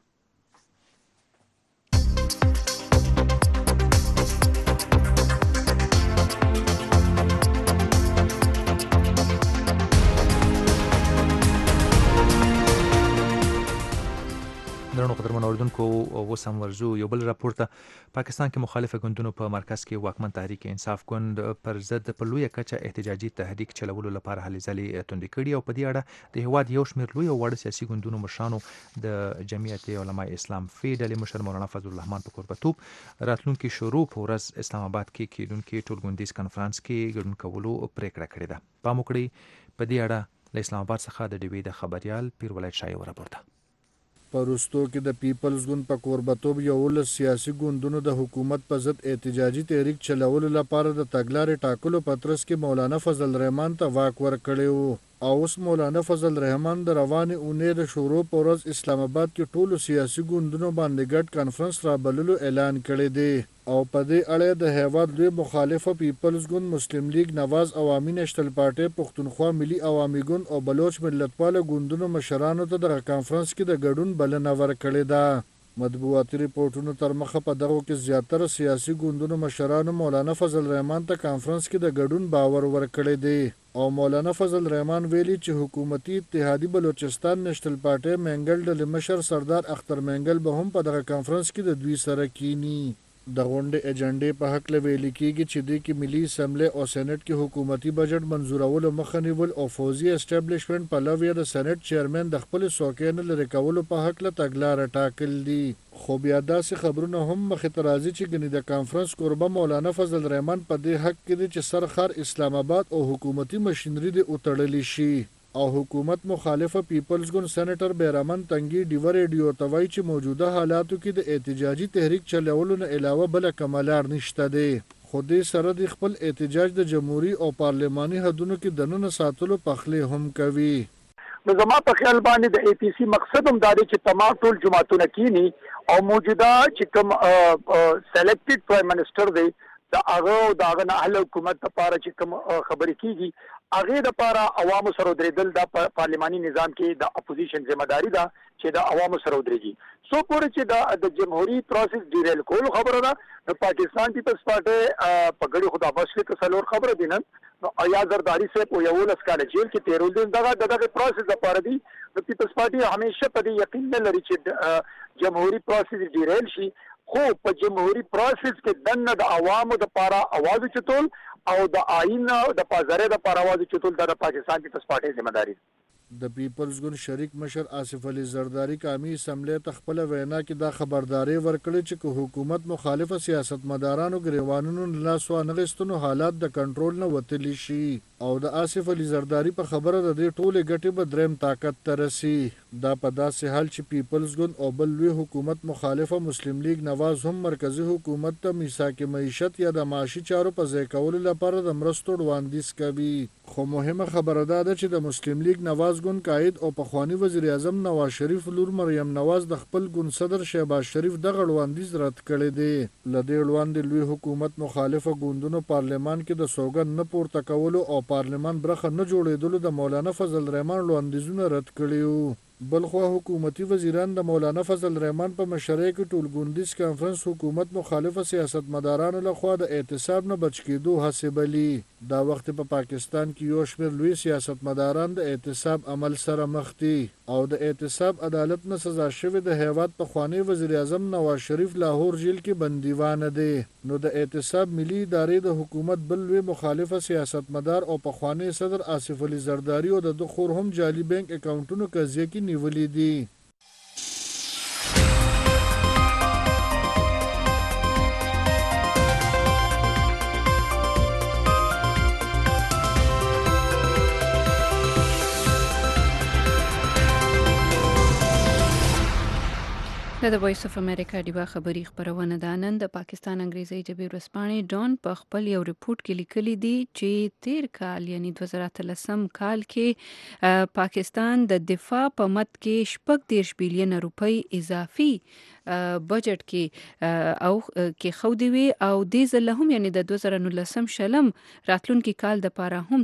[SPEAKER 3] درنو قدرمن اوردونکو اوس هم ورزو یو بل راپور ته پاکستان کې مخالفه ګوندونو په مرکز کې واکمن تحریک انصاف ګوند پر ضد په لویه کچه احتجاجي تحریک چلولو لپاره هلې ځلې توندې کړي او په دې اړه د هیواد یو شمېر لوی او وړ سیاسي ګوندونو مشرانو د جمعیت علماء اسلام فی ډلې مشر مولانا فضل الرحمن په قربتوب راتلونکي شروع په ورځ اسلام آباد کې کېدونکي ټولګوندیز کنفرانس کې ګډون کولو پریکړه کړې ده پام وکړئ په دې اړه له اسلام آباد څخه د ډیوی د خبريال پیر ولایت شایو راپورته
[SPEAKER 12] پروستو کې د پیپلز ګوند په قربتوب یو ول سیاسي ګوندونو د حکومت په ضد احتجاجي تحریک چلولو لپاره د تګلارې ټاکلو پترس کې مولانا فضل الرحمن ته واک ورکړی وو او اوس مولانا فضل الرحمن د روانې اونۍ د شروع په ورځ اسلام آباد کې ټولو سیاسي ګوندونو باندې ګډ کانفرنس رابللو اعلان کړی دی او په دې اړه د هیواد لوی مخالفه پیپلز ګوند مسلم لیگ نواز عوامي نېشنل پارټي پښتونخوا ملي عوامي ګوند او بلوچ ملتپاله ګوندونو مشرانو ته د کانفرنس کې د ګډون بلنه ورکړې ده مطبوعاتي ریپورتونو تر مخه په دغه کې زیاتره سیاسي ګوندونو مشرانو مولانا فضل الرحمن ته کانفرنس کې د ګډون باور ورکړی دی او مولانا فضل الرحمن ویلي چې حکومتي اتحادی بلوچستان نېشنل پارټي منګل ډلې مشر سردار اختر منګل به هم په دغه کانفرنس کې د دوی سره کینی د غونډې ایجنډې په حق له ویل کېږي چې د کې ملي اسمبلی او سېنات کې حکومتي بجټ منزورولو مخه نیول او فوزي اسټابلیشمنت په لویه د سېنات چیرمن د خپل څوکۍ نه لرې کولو په حق له تګلاره ټاکل دي خو بیا داسې خبرونه هم مخې ته راځي چې ګنې د کانفرنس کوربه مولانا فضل الرحمن په دې حق کې دی چې سرخر اسلام آباد او حکومتي مشینری دې وتړلی شي او حکومت مخالفه پیپلز ګوند سېنیټر بیرامن تنګي ډیو ریډیو ته وایي چې موجوده حالاتو کې د احتجاجي تحریک چلولو نه علاوه بل کمالار نشته دی خو دې سره د خپل احتجاج د جمهوریت او پارلماني حدونو کې دننه ساتلو پخلي هم کوي
[SPEAKER 13] نو زما په خیال باندې د اي پی سي مقصد هم دا دی چې تمام ټول جماعتونه کینی او موجوده چې کوم سلیکټډ پرایم منسٹر دی د هغه نه اهل حکومت لپاره چې کوم خبرې کیږي هغه د لپاره عوامو سره درېدل د پارلماني نظام کې د اپوزیشن ځمېداري ده چې د عوامو سره درېږي سو پورې چې د جمهوریت پروسس ډیریل کول خبره ده د پاکستان پیپلز پارټي په ګډي خدا بشری کې څلور خبره دي نن نو آیا زرداری صاحب او یو لسکاله جیل کې تیرول دي دغه پروسس لپاره دي د پیپلز پارټي همیشه په دې یقین نه لري چې جمهوریت پروسس ډیریل شي خو په جمهوریت پروسس کې دنه د عوامو د لپاره आवाज چتول او د آئین د پازره د لپاره आवाज چتول د پاکستان پیپلز پارټي ذمہداري
[SPEAKER 12] د پیپلز ګوند شریک مشر آصف علي زرداری قومي اسمبلی ته خپل وینا کې دا خبرداري ورکړي چې حکومت مخالفه سیاستمدارانو ګریوانونو لاس وانغستونو حالات د کنټرول نه وتلی شي او د آصف علي زرداری په خبره د دې ټولې ګټې به دریم طاقت ترسي دا په داسې حال چې پیپلز ګوند او بل لوی حکومت مخالفه مسلم لیگ نواز هم مرکزی حکومت ته میثاق معیشت یا د معاشي چارو په ځای کولو لپاره د مرستو وړاندیز کوي خو مهمه خبره ده چې د مسلم لیگ نواز ګوند قائد او پخوانی وزیر اعظم نواز شریف لور مریم نواز د خپل ګوند صدر شهباز شریف دغه وړاندیز رد کړی دی لدې وړاندې لوی حکومت مخالفه ګوندونو پارلمان کې د سوګند نه پورته کولو او پارلمان برخه نه جوړېدلو د مولانا فضل الرحمن وړاندیزونه رد کړي بلخوا حکومتي وزیران د مولانا فضل الرحمن په مشرۍ کې ټولګوندیز کانفرنس حکومت مخالفه سیاستمدارانو لخوا د اعتصاب نه بچ کېدو هڅې بلي دا وخت په پاکستان کې یو شمېر لوی سیاستمداران د اعتصاب عمل سره مخ دي او د اعتصاب عدالت نه سزا شوی د هیواد پخوانی وزیر اعظم نواز شریف لاهور جیل کې بندیوان دي نو د اعتصاب ملي ادارې د حکومت بل لوی مخالفه سیاستمدار او پخوانی صدر آصف علي زرداری او د خور هم جعلي بانک اکاونټونو قضیه کې نیولې دي
[SPEAKER 2] د وایس اف امریکا ډیوا خبری خبرونه ده. نن د پاکستان انګریزي ژبې ورځپاڼې ډان په خپل یو ریپورت کې لیکلي دي چې تیر کال یعنی 2013 کال کې پاکستان د دفاع په مد کې 14 بلین روپۍ اضافي بجټ کې او کې خودي وي او د زلهم یعنی د 2019 شلم راتلونکي کال د پاره هم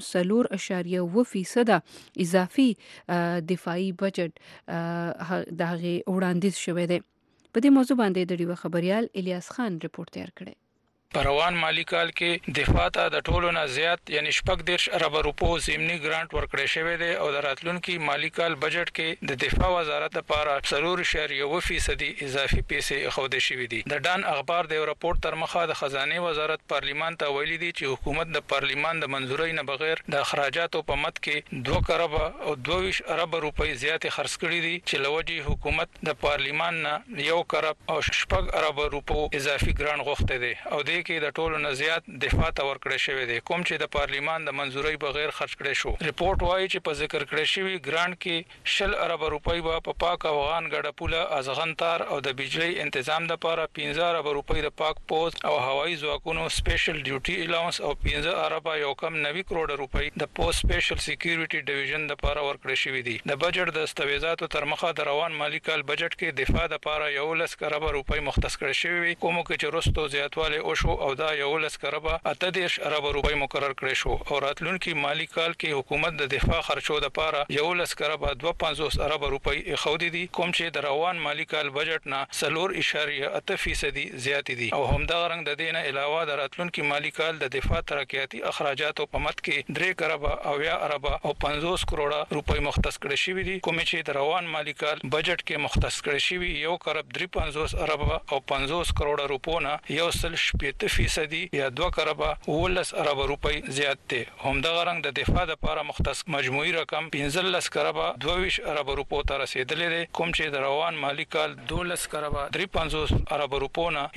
[SPEAKER 2] 4.2% اضافي دفاعي بجټ دغه وړاندیز شوی دی. په دې موضوع باندې د ډیوه خبريال الیاس خان رپورت تیار کړی.
[SPEAKER 14] پروان مالی کال کې دفاع ته د ټولو نه زیات یعنی 14 ارب روپو زمینی ګرانټ ورکړی شوی دی او د راتلونکي مالی کال بجټ کې د دفاع وزارت لپاره 4.1% اضافي پیسې خوده شوې دي. د ډان اخبار د رپورت تر مخه د خزانه وزارت پارلیمان ته ویلي دي چې حکومت د پارلیمان د منځورۍ نه بغیر د اخراجاتو په مد کې 2 کروڑ او 22 ارب روپۍ زیات خرڅ کړي دي چې لوجي حکومت د پارلیمان نه 1 کروڑ او 6 ارب روپو اضافي ګرانټ غوښته دي او د کې د ټولو نه زیات دفاع ته ورکړی شوی دی کوم چې د پارلیمان د منځورۍ بغیر خرج کړي شو. ریپورت وایي چې په ذکر کړی شوی ګرانټ کې 10 ارب روپۍ په پاک افغان ګډه پوله ازغن تار او د بجلی تنظیم لپاره 15 ارب روپۍ د پاک پوز او هوایي ځواکونو سپیشل ډیوټي الاونس او 15 ارب یو کم 90 کروڑ روپۍ د پوسټ سپیشل سکیورټي ډیویژن لپاره ورکړی شوی دی. د بجټ د دستاویزاتو تر مخه د روان مالی کال بجټ کې دفاع لپاره 11 ارب روپۍ مختص کړی شوی کوم چې رستو زیاتواله او شو او دا 11 کروڑ 18 ارب روپۍ مقرر کړی شو او راتلونکي مالی کال کې حکومت د دفاع خرچو لپاره 11 کروڑ 250 ارب روپۍ خودي دي کوم چې د روان مالی کال بجټ نه 4.8% زیات دي او همدغه رنګ د دینه علاوه د راتلونکي مالی کال د دفاع ترقیاتي اخراجاتو په مد کې 3 کروڑ او 10 ارب او 50 کروڑ روپۍ مختص کړی شوی دي کوم چې د روان مالی کال بجټ کې مختص کړی شوی 1 کروڑ 350 ارب او 50 کروڑ روپو نه 1.8% یا 2 کروڑ 19 ارب روپۍ زیات دي. همدغه رنګ د دفاع لپاره مختص مجموعي رقم 15 کروڑ 22 ارب روپو ته رسیدلې دي کوم چې د روان مالی کال 12 کروڑ 350 ارب روپو نه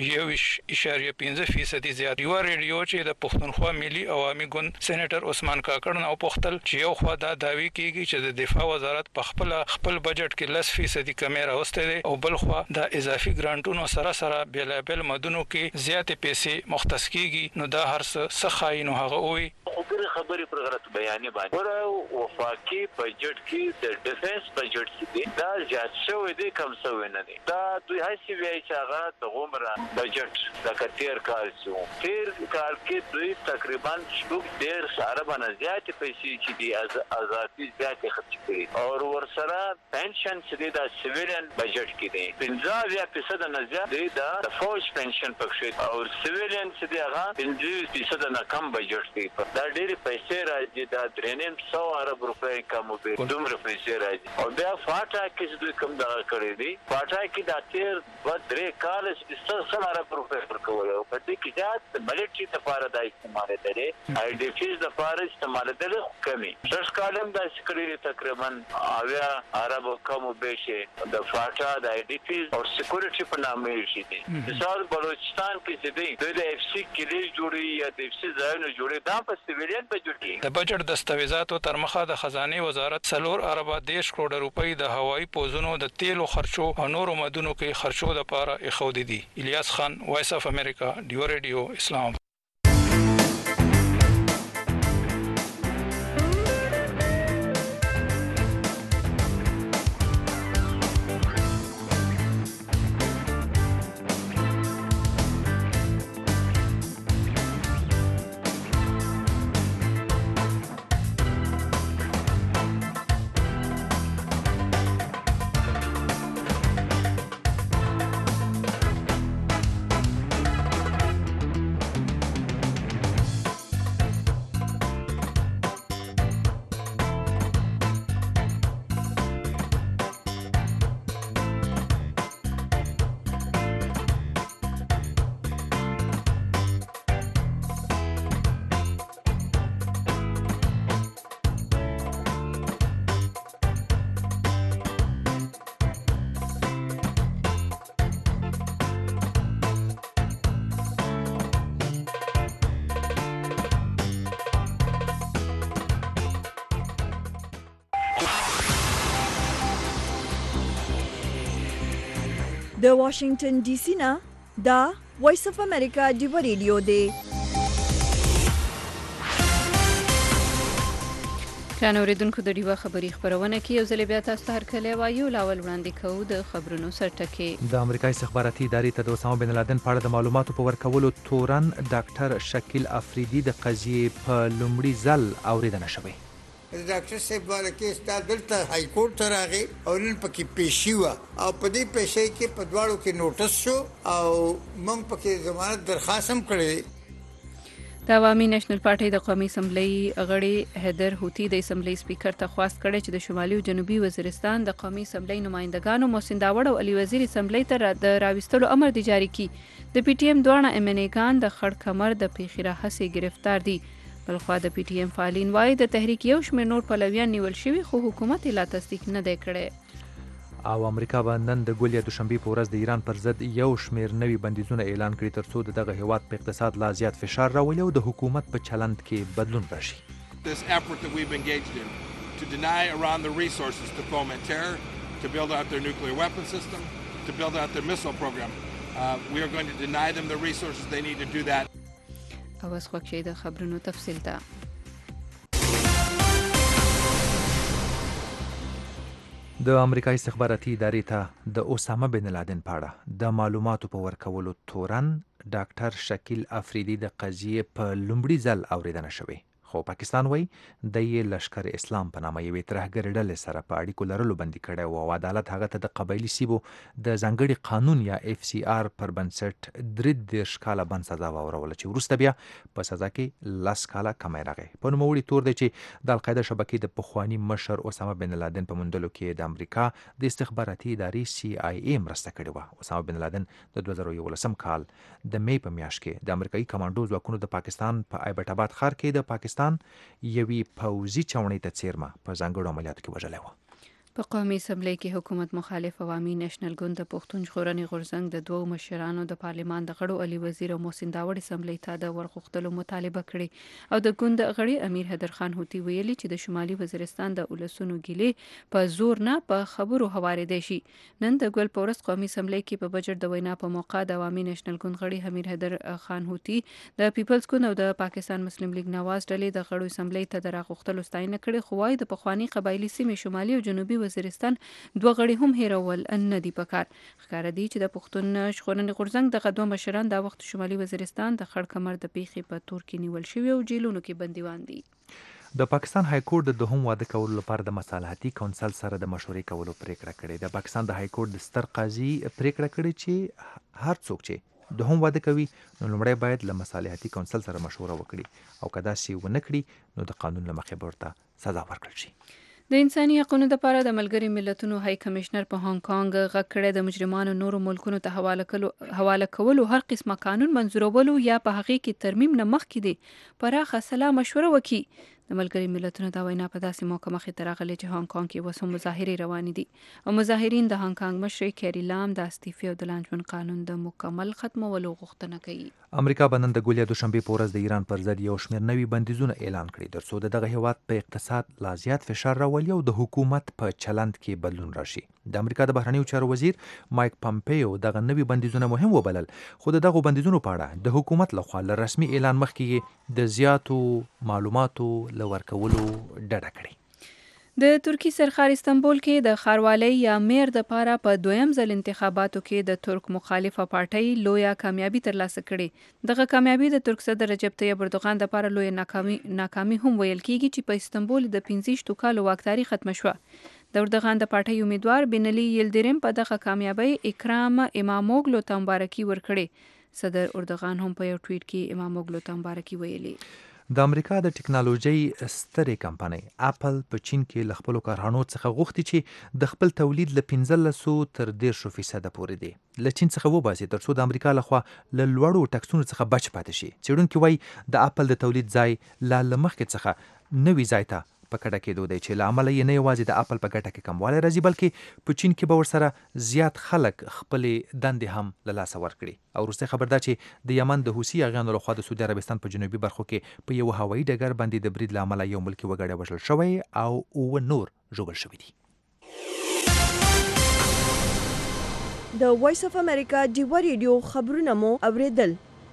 [SPEAKER 14] 1.5% زیات. یو ریډیو چې د پښتونخوا ملي عوامي ګوند سېنیټر عثمان کاکړ نو پختل چې یو خوا دا داوی کیږي چې د دفاع وزارت په خپل بجټ کې 10% کمی راوسته دي او بل خوا د اضافي ګرانټونو سره بیلابل مدونو کې زیات پیسې مختص کیږي نو دا هر څه خاين هغه وي
[SPEAKER 15] خبرې پر غلط بیانې باندې ور وفاقي بجټ کې د ډیفنس بجټ کې دا زیات شوی دی کم شوی نه دی. دا دوی هڅه وی چې هغه د غومره بجټ د کتیر کال شو تیر کال کې دوی تقریبا 10 ارب نه زیات پیسې چې دی آزادي زیات خرچ کړي او ورسره پنشن چې د سیویلین بجټ کې دی 15% نه زیات دی د فوج پنشن پکښې او سیویلین چې دی هغه 15% نه کم بجټ دی. دا ډېر پیسې راځي دا 300 ارب روپۍ کم به دومره پیسې راځي او بیا فاټا کې دوی کم دا کړی دی. فاټا کې د تیر 2-3 کال 100 ارب روپۍ ورکول او په دې کې دا ملټري لپاره د استعمال لري آی ډی پیز لپاره استعمال لري کمی 10 کالم د سکري تقریبا 10 ارب کم به شي د فاټا د آی ډی پیز او سکیورټي په نامه شي دي. مثال بلوچستان کې چې دی د اف سی کلی جوړي یا د اف سی ځایونه جوړي دا په سیویلین
[SPEAKER 14] د بجټ دستاویزاتو تر مخه د خزانه وزارت 4 ارب 10 کروڑ روپۍ د هوایي پوزونو د تیلو خرچو او نورو مدونو کې خرچو لپاره اخودي دي. الیاس خان وایس اف امریکا ډیو ریډیو اسلام.
[SPEAKER 1] د واشنگټن ډي سي نه دا وایس اف امریکا ډیو ریډیو دی.
[SPEAKER 2] ګران اوریدونکو د ډیوه خبري خبرونه کې یو ځل بیا تاسو ته هرکلی وایو. لاول وړاندې کوو د خبرونو سرټکي.
[SPEAKER 3] د امریکایي استخباراتي ادارې ته د اسامه بن لادن په اړه د معلوماتو په ورکولو تورن ډاکټر شکیل افریدي د قضیې په لومړي ځل اوریدنه شوې.
[SPEAKER 4] ډاکټر صاحب والا کیس تا دلته های کورټ ته راغی او نن پکې پیشي و او په دې پیشي کې په دواړو کې نوټس شو او موږ پکې ضمانت درخواست هم کړی.
[SPEAKER 2] د عوامي نېشنل پارټۍ د قومي اسمبلی غړي هیدر هوتی د اسمبلی سپیکر ته خواست کړی چې د شمالي او جنوبي وزیرستان د قومي اسمبلی نمائندګانو محسن داوړ او علي وزیر اسمبلی ته د راوستلو امر دی جاری کړي. د پی ټی ایم دوه ام ان ای ګان د خړ کمر د پیښې راهسي گرفتار دي. بلخوا د پی ټی ایم فعالین وايي د تحریک یو شمېر نور پلویان نیول شوي خو حکومت لا تصدیق نه دی کړی.
[SPEAKER 3] او امریکا به نن د ګول یا دوشنبه په ورځ د ایران پر ضد یو شمېر نوي بندیزونه اعلان کړي ترڅو دغه هیواد په اقتصاد لا زیات فشار راولي او د حکومت په چلند کې بدلون راشي.
[SPEAKER 5] This effort that we've engaged in to deny Iran the resources to foment terror, to build out their nuclear weapon system, to build out their missile program. We are going to deny them the resources they need to do that.
[SPEAKER 2] اوس خوښ د خبرونو تفصیل ته.
[SPEAKER 3] د امریکایي استخباراتي ادارې ته د اسامه بن لادن په اړه د معلوماتو په ورکولو تورن ډاکټر شکیل افریدي د قضیې په لومړي ځل اوریدنه شوې. خو پاکستان وایي د یې لشکر اسلام په نامه یوې ترهګرې ډلې سره په اړیکو لرلو بندي کړی او عدالت هغه ته د قبایلي سیمو د ځانګړي قانون یا اف سی آر پر بنسټ 33 کاله بند سزا واوروله چې وروسته بیا په سزا کې 10 کاله کمی راغی. په نوموړي تور دی چې د القاعده شبکې د پخواني مشر اسامه بن لادن په موندلو کې د امریکا د استخباراتي ادارې سی آی ای مرسته کړې وه. اسامه بن لادن د 2011 کال د می په میاشت کې د امریکایي کمانډو ځواکونو د پاکستان په ایبټ آباد ښار کې د پاکستان یوی پوزي چونې ته څیرمه په ځانګړو عملیاتو کې وژلې و.
[SPEAKER 2] په قومي اسمبلی کې حکومت مخالف عوامي نېشنل ګوند د پښتون ژغورنې غورځنګ د دوو مشرانو د پارلمان د غړو علي وزیر او محسن داوړ اسمبلی ته د ورغښتلو مطالبه کړې او د ګوند غړي امیر حیدر خان هوتی ویلي چې د شمالي وزیرستان د ولسونو ګیلې په زور نه په خبرو هوارېدای شي. نن د ګل پورس قومي اسمبلی کې په بجټ د وینا په موقع د عوامي نېشنل ګوند غړي امیر حیدر خان هوتی د پیپلز ګوند او د پاکستان مسلم لیگ نواز ډلې د غړو اسمبلی ته د راغښتلو ستاینه کړې خو وايي د پخوانی قبایلی سیمې شمالي او جنوبي وزیرستان دوه غړي هم هیرول نه دي پکار. ښکاره دي چې د پښتون ژغورنې غورځنګ دغه دوه مشران د وخت شمالي وزیرستان د خړ کمر د پیښې په تور کې نیول شوي او جیلونو کې بندیوان دي.
[SPEAKER 3] د پاکستان های کورټ د دوهم واده کولو لپاره د مصالحتي کونسل سره د مشورې کولو پریکړه کړې. د پاکستان د های کورټ د ستر قاضي پریکړه کړې چې هر څوک چې دوهم واده کوي نو لومړی باید له مصالحتي کونسل سره مشوره وکړي او که داسې ونه کړي نو د قانون له مخې به ورته سزا ورکړل شي.
[SPEAKER 2] د انساني حقوقو لپاره د ملګري ملتونو های کمشنر په هانګ کانګ غږ کړی د مجرمانو نورو ملکونو ته حواله کولو هر قسمه قانون منظورولو یا په هغې کې ترمیم نه مخکې دی پراخه سلا مشوره وکړي. د ملګري ملتونو دا وینا په داسې موقع مخې ته راغلې چې هانګ کانګ کې اوس هم مظاهرې روانې دي او مظاهرین د هانګ کانګ مشر کیری لام د استعفې او د لاندژوند قانون د مکمل ختمولو غوښتنه کوي.
[SPEAKER 3] امریکا به نن د ګول یا دوشنبه په ورځ د ایران پر ضد یو شمېر نوي بندیزونه اعلان کړي ترڅو دغه هیواد په اقتصاد لا زیات فشار راولي او د حکومت په چلند کې بدلون راشي. د امریکا د بهرنیو چارو وزیر مایک پامپیو دغه نوي بندیزونه مهم وبلل خو دغه بندیزونو په اړه د حکومت لخوا له رسمي اعلان مخکې د زیاتو معلوماتو لورکولو ډډه کړې.
[SPEAKER 2] د ترکی سرخار استنبول کې د ښاروالۍ یا میر د پاره په دویم ځل انتخاباتو کې د ترک مخالفه پارټۍ لویه کامیابي ترلاسه کړې. دغه کامیابي د ترک صدر رجب طیب اردوغان د پاره لویه ناکامي هم ویل کیږي چې په استنبول د 15 کالو واکداري ختم شوه. د اردوغان د پارټۍ امیدوار بنلی یلدریم په دغه کامیابی اکرام اماموګلو ته مبارکي ورکړې. صدر اردوغان هم په یو ټویټ کې اماموګلو ته مبارکي ویلې.
[SPEAKER 3] د امریکا د ټکنالوژي سترې کمپنۍ اپل په چین کې له خپلو کارخانو څخه غوښتي چې د خپل تولید له 15 تر 10% پورې دی له چین څخه وباسي ترڅو د امریکا لخوا له لوړو ټکسونو څخه بچ پاتې شي. څېړونکي وایي د اپل د تولید ځای لا له مخکې څخه نوي ځای ته په کډه کېدو دی چې له امله یې نه یوازې د اپل په ګټه کې کموالی راځي بلکې په چین کې به ورسره زیات خلک خپلې دندې هم له لاسه ورکړي. او وروستی خبر دا چې د یمن د حوثي اغیانو لخوا د سعودي عربستان په جنوبي برخو کې په یو هوایي ډګر باندې د برید له امله یو ملکي وګړی وژل شوی او 9 نور ژوبل شوي دي.
[SPEAKER 1] د وایس اف امریکا ډیوا ریډیو خبرونه مو اوریدل.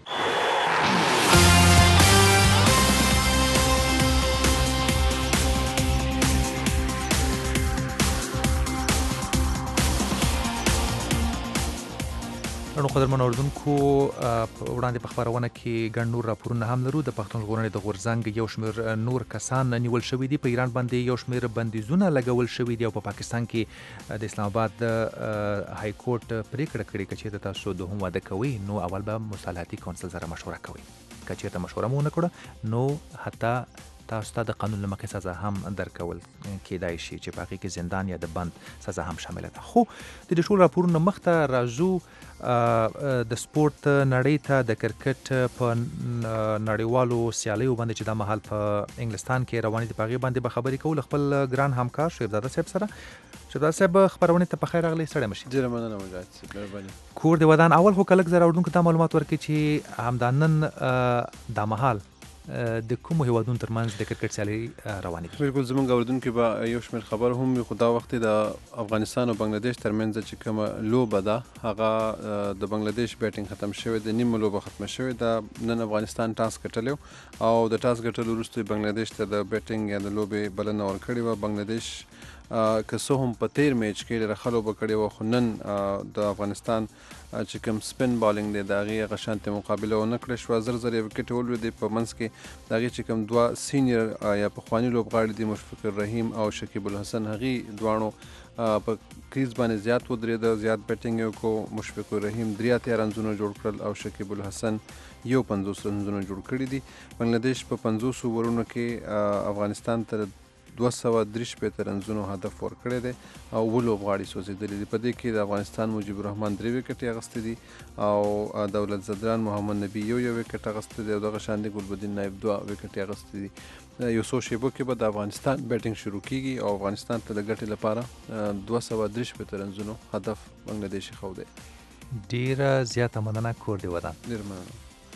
[SPEAKER 3] نو قدرمن اوردونکو وړاندې په خبرونه کې ګڼ نور راپورونه هم لرو. د پښتون ژغورنې د غورځنګ یو شمېر نور کسان نیول شوي دي. په ایران باندې یو شمېر بندیزونه لګول شوي دي او په پاکستان کې د اسلام آباد های کورټ پریکړه کړې که چېرته تاسو دوهم واده کوئ نو اول به مصالحتي کونسل سره مشوره کوئ. که چېرته مشوره مو ونه کړه نو حتی تاسو ته د قانون له مخې سزا هم درکول کېدای شي چې په هغې کې زندان یا د بند سزا هم شامله ده. خو د دې ټول راپورونه مخته راځو د سپورت نړۍ ته د کرکټ په نړیوالو سیالیو باندې چې دا مهال په انګلستان کې روانې دي په هغې باندې به خبرې کوو له خپل ګران همکار شعیبزاده صاحب سره. شعیبزاده صاحب خبرونې ته په خیر راغلی. ستړی مه شي.
[SPEAKER 16] ډېره مننه مجاهد صاحب، مهرباني.
[SPEAKER 3] کور د ودان اول خو که لږ زر اورېدونکو ته معلومات ورکړي چې همدا نن دا مهال د کومو هیوادونو ترمنځ د کرکټ سیالۍ روانې دي؟
[SPEAKER 16] بالکل زموږ اورېدونکي به یو شمېر خبر هم وي، خو دا وخت د افغانستان او بنګلادیش ترمنځ چې کومه لوبه ده هغه د بنګلادیش بیټینګ ختم شوی د نیمه لوبه ختمه شوې ده. نن افغانستان ټاس ګټلی او د ټاس ګټلو وروسته بنګلادیش ته د بیټینګ یا د لوبې بلنه ورکړې وه. بنګلادیش که څه هم په تیر میچ کې ډېره ښه لوبه کړې وه، خو نن د افغانستان چې کوم سپین بالینګ دی د هغې هغه شانتې مقابله ونه کړې شوه. زر زر یې وکټې ولوېدې. په منځ کې د هغې چې کوم دوه سینیر یا پخواني لوبغاړي دي مشفق الرحیم او شکیب الحسن، هغې دواړو په کریز باندې زیات ودرېده، زیات بیټینګ یې وکړو. مشفق الرحیم 83 رنزونه جوړ کړل او شکیب الحسن 51 رنزونه جوړ کړي دي. بنګلادیش په 50 اوورونو کې افغانستان ته 263 رنزونو هدف ورکړی دی او 7 لوبغاړي سوځېدلي دي. په دې کې د افغانستان مجیب الرحمن 3 وکټې اخیستې دي او دولت زدران محمد نبي یو وکټ اخیستی دی او دغه شان دی ګلبدین نایب 2 وکټې اخیستې دي. یو څو شیبو کې به د افغانستان بیټینګ شروع کیږي او افغانستان ته د ګټې لپاره 263 رنزونو هدف بنګلادیش ښودی.
[SPEAKER 3] ډېره زیاته مننه. کور دې ودان.
[SPEAKER 16] ډېره مننه.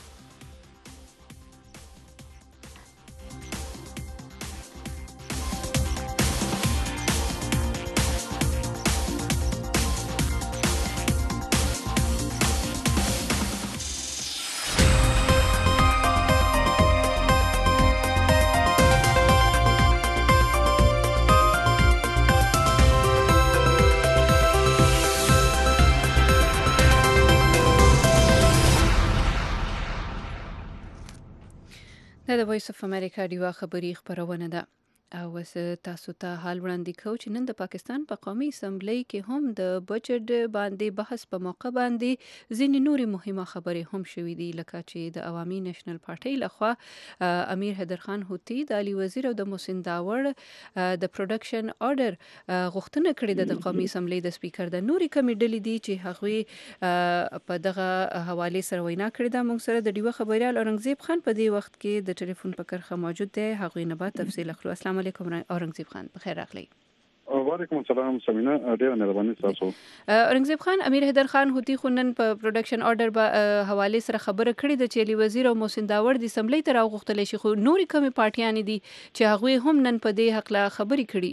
[SPEAKER 2] دا د وایس اف امریکا ډیوا خبري خبرونه ده او تاسو ته حال وړاندې کوو چې نن د پاکستان په قومي اسمبلی کې هم د بجټ باندې بحث په موقع باندې ځینې نورې مهمه خبرې هم شوې دي، لکه چې د عوامي نېشنل پارټۍ لخوا امیر حیدر خان هوتي د علي وزیر او د محسن داوړ د پروډکشن آرډر غوښتنه کړې ده د قومي اسمبلی د سپیکر. د نورې کمې ډلې دي چې هغوی په دغه حواله سره وینا کړې ده. موږ سره د ډیوه خبريال اورنګزیب خان په دې وخت کې د ټلیفون په کرخه موجود دی. هغوی نه به تفصیل اخلو. السلام علیکم اورنګزیب خان، بخیر راغلی.
[SPEAKER 17] وعلیکم السلام سمینا، ډیره مهرباني تاسو.
[SPEAKER 2] اورنګزیب خان، امیر حیدر خان هوتي خو نن په پروډکشن آرډر په حواله سره خبره کړې ده چې علي وزیر او محسن داوړ د اسمبلی ته راوغوښتل شي، خو نورې کمې پارټیانې دي چې هغوی هم نن په دې حق لا خبرې کړي.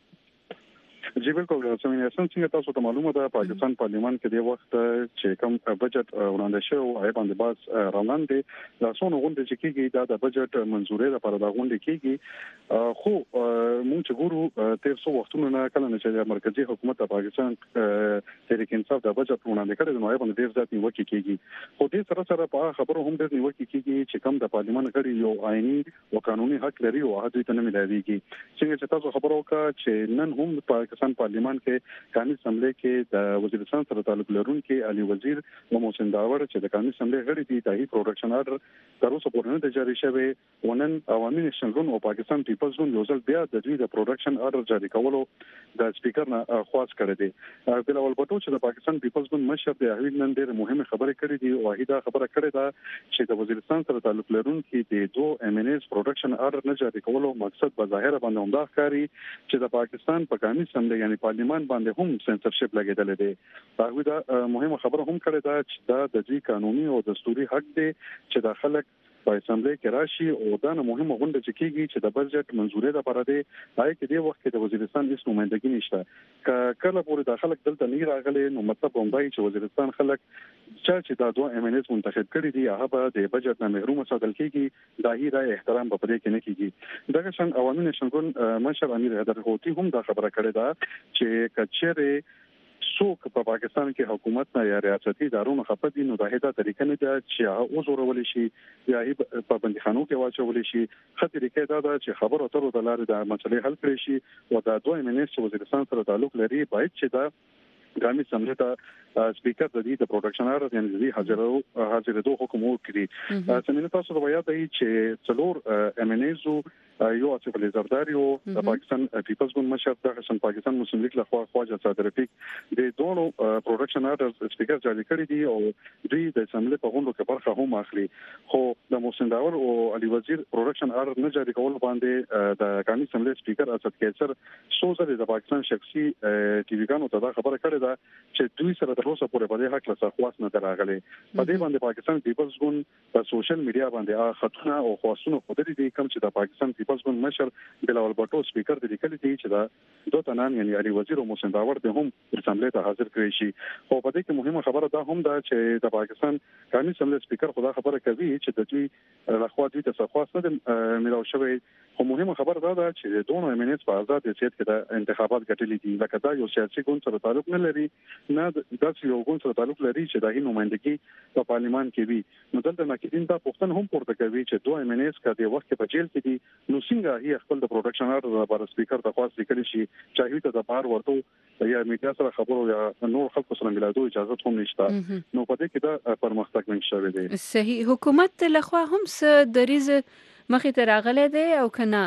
[SPEAKER 17] جی بالکل سمینا، څنګه تاسو ته معلومه ده پاکستان پارلیمان کې د وخت چې کوم بجټ وړاندې شو هغه باندې باز روانه د څونو غونډې چې کیږي د بجټ منزوري لپاره د غونډې کیږي. خو مونږ چې ګورو تیر څو وختونو نه کله نه چې مرکزی حکومت د پاکستان تحریک انصاف د بجټ وړاندې کړی نو هغه باندې ډیر ځات نیوکې کیږي. خو دې سره سره په خبرو هم ډیر نیوکې کیږي چې کوم د پارلیمان غړي یو آئینی او قانوني حق لري او هغه ته نه ملایويږي. څنګه چې تاسو خبرو وکړه چې نن هم پاکستان پارلیمان کې قانوني اسمبلی کې د وزیرستان سره تعلق لرونکي علي وزیر او محسن داوړ چې د قانوني اسمبلی غړي دي د پروډکشن آرډر تر اوسه پورې نه جاری شوی. ونن عوامي نېشنل ګوند او پاکستان پیپلز ګوند یو ځل بیا د دوی د پروډکشن آرډر جاری کولو د سپیکر نه خواست کړی دی. بل اول پټو چې د پاکستان پیپلز ګوند مشر دی هغه نن ډېر مهمه خبره کړې دي او واحده خبره کړې ده چې د وزیرستان سره تعلق لرونکي د دوه MNAs پروډکشن آرډر نه جاری کولو مقصد په ظاهر باندې همدا ښکاري چې د پاکستان په قانوني اسمبلی یعنی پارلیمان باندې هم سنسرشپ لګیدل دي. هغه دا مهمه خبره هم کړې ده چې دا د دې قانوني او دستوري حق دی چې د خلک په اسمبلی کې راشي او دا نه مهمه غونډه چې کیږي چې د بجټ منزوري لپاره دی هغه کې د وخت کې د وزیرستان هیڅ نمائندګي نشته کله پورې د خلک دلته نه راغلي نو مطلب هم دی چې وزیرستان خلک چې دا دوه ام ان اس منتخب کړي دي هغه به د بجټ نه محروم ساتل کیږي دا هی رائے احترام په دې کې نه کیږي دغه څنګه عوامي نشنل ګوند مشر امیر حیدر هوتی هم دا خبره کړې ده چې کچېره څوک په پاکستان کې حکومت نه یا ریاستي ادارو نه خپدي نو دا هدا طریقه نه ده چې هغه زورول شي یا په بندیخانو کې واچول شي خاطر کې دا ده چې خبرو اترو د لارې د مسلې حل کړي شي او دا دوه منیسټر وزیرستان سره تعلق لري باید چې دا ګامي سملې ته سپیکر د دې د پروډکشن ار یعنی د حاضرېدو حکم وکړي څنګه تاسو د ویا دی چې څلور ام ان ایزو یو اصف الزرداری او د پاکستان پیپلز ګوند مشر د حسن پاکستان مسلم لیگ لخوا خواجه صادر رفیق د دوه پروډکشن ار سپیکر جاری کړی دی او دوی د سملې په غونډو کې برخه هم اخلي خو د محسن داور او علي وزیر پروډکشن ار نه جاری کول باندې د قانوني سملې سپیکر اسد کیسر سوزر د پاکستان شخصي ټي وی ګانو ته دا خبره کړې ده چې دوی سره تر اوسه پورې په دې حق له خواص نه دراغلي په دې باندې پاکستان پیپلز ګوند په سوشل میډیا باندې خطونه او خواصونه خودري دي کوم چې د پاکستان پیپلز ګوند مشر بلاول بټو سپیکر د لیکل دي چې دا دوه تنان یعنی علي وزیر او محسن داور د هم اسمبلی ته حاضر کړی شي او په دې کې مهمه خبره دا هم ده چې د پاکستان قانوني اسمبلی سپیکر خدا خبره کوي چې د دوی لخوا دوی ته خواص نه ملاو شوی خو مهمه خبره دا ده چې دوه ایمنس په آزاد حیثیت کې د انتخابات ګټلې دي لکه دا یو سیاسي ګوند سره تعلق نه لري نه د یو ګوند سره تعلق لري چې د نمائندګي په پارلیمان کې وي نو دلته ناکدین دا پوښتنه هم پورته کوي چې دوه ایمنس کا د وخت په جیل کې دي نو څنګه هي خپل د پروډکشن ار لپاره سپیکر د خاص لیکل شي چې ته د بار ورته یا میډیا سره خبرو یا نور خلکو سره ملادو اجازه هم نشته نو په دې کې دا پرمختګ منشوي دی
[SPEAKER 2] صحیح حکومت لخوا هم څه دریز مخې ته راغلی دی او کنه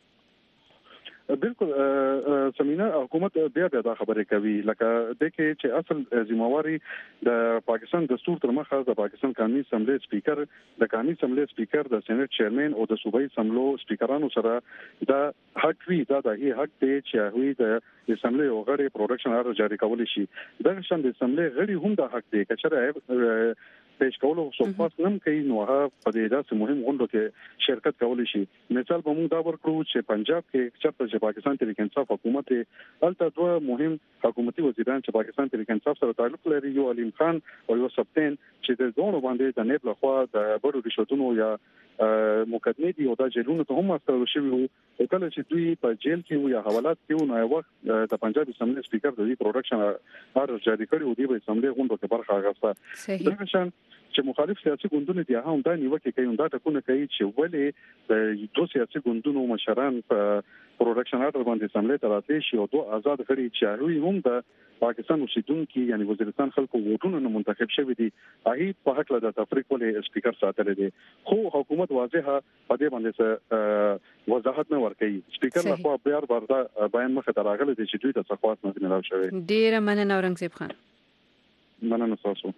[SPEAKER 17] بالکل سمینا حکومت بیا دا خبره کوي لکه د کې چې اصل ذمہواری د پاکستان دستور تر مخه د پاکستان قانوني اسمبلی سپیکر د قانوني اسمبلی سپیکر د سېنات چیرمن او د صوبایي اسمبلو سپیکرانو سره د حق وی دا د حق دی چې هغه د اسمبلی او غړي پروډکشن ار جاری کول شي د شند اسمبلی غړي هم د حق دی کچره پیش کولو صحبت نم کوي نو هغه په دې داسې مهم غونډو کې شرکت کولی شي مثال به موږ دا ورکړو چې پنجاب کې چې پاکستان تحریک انصاف حکومت البته دوه مهم حکومتي وزیران چې پاکستان تحریک انصاف سره تعلق لري یو علیم خان او یو سبتین چې د دوه باندې د نیب لخوا د بډو رشوتونو یا مقدمه دي او د جیلونو ته هم استول شوی وو کله چې دوی په جیل کې یا حوالات کې نو وخت د پنجاب اسمبلی سپیکر د دې پروډکشن ار جاری کړی او دی په اسمبلی غونډو کې برخه اخیسته دا شان چې مخالف سیاسي ګوندونه دي هغه هم دا نیوکه کوي دا ټکونه کوي چې ولې د دوه سیاسي ګوندونو مشران په پروډکشن ار باندې اسمبلی ته راتلي شي او دوه آزاد غړي چې هغوی هم د پاکستان اوسیدونکو یعنی وزیرستان خلکو ووټونو نه منتخب شوی دي هغه په حق له د تفریق ولې سپیکر ساتل دي خو حکومت واضحه په دې باندې وضاحت نه ورکړي سپیکر لخوا بیا وردا بیان مخه دراغله دي چې دوی د ثقافت نه ملاو شوی
[SPEAKER 2] ډیر مننه اورنګزیب خان
[SPEAKER 17] مننه تاسو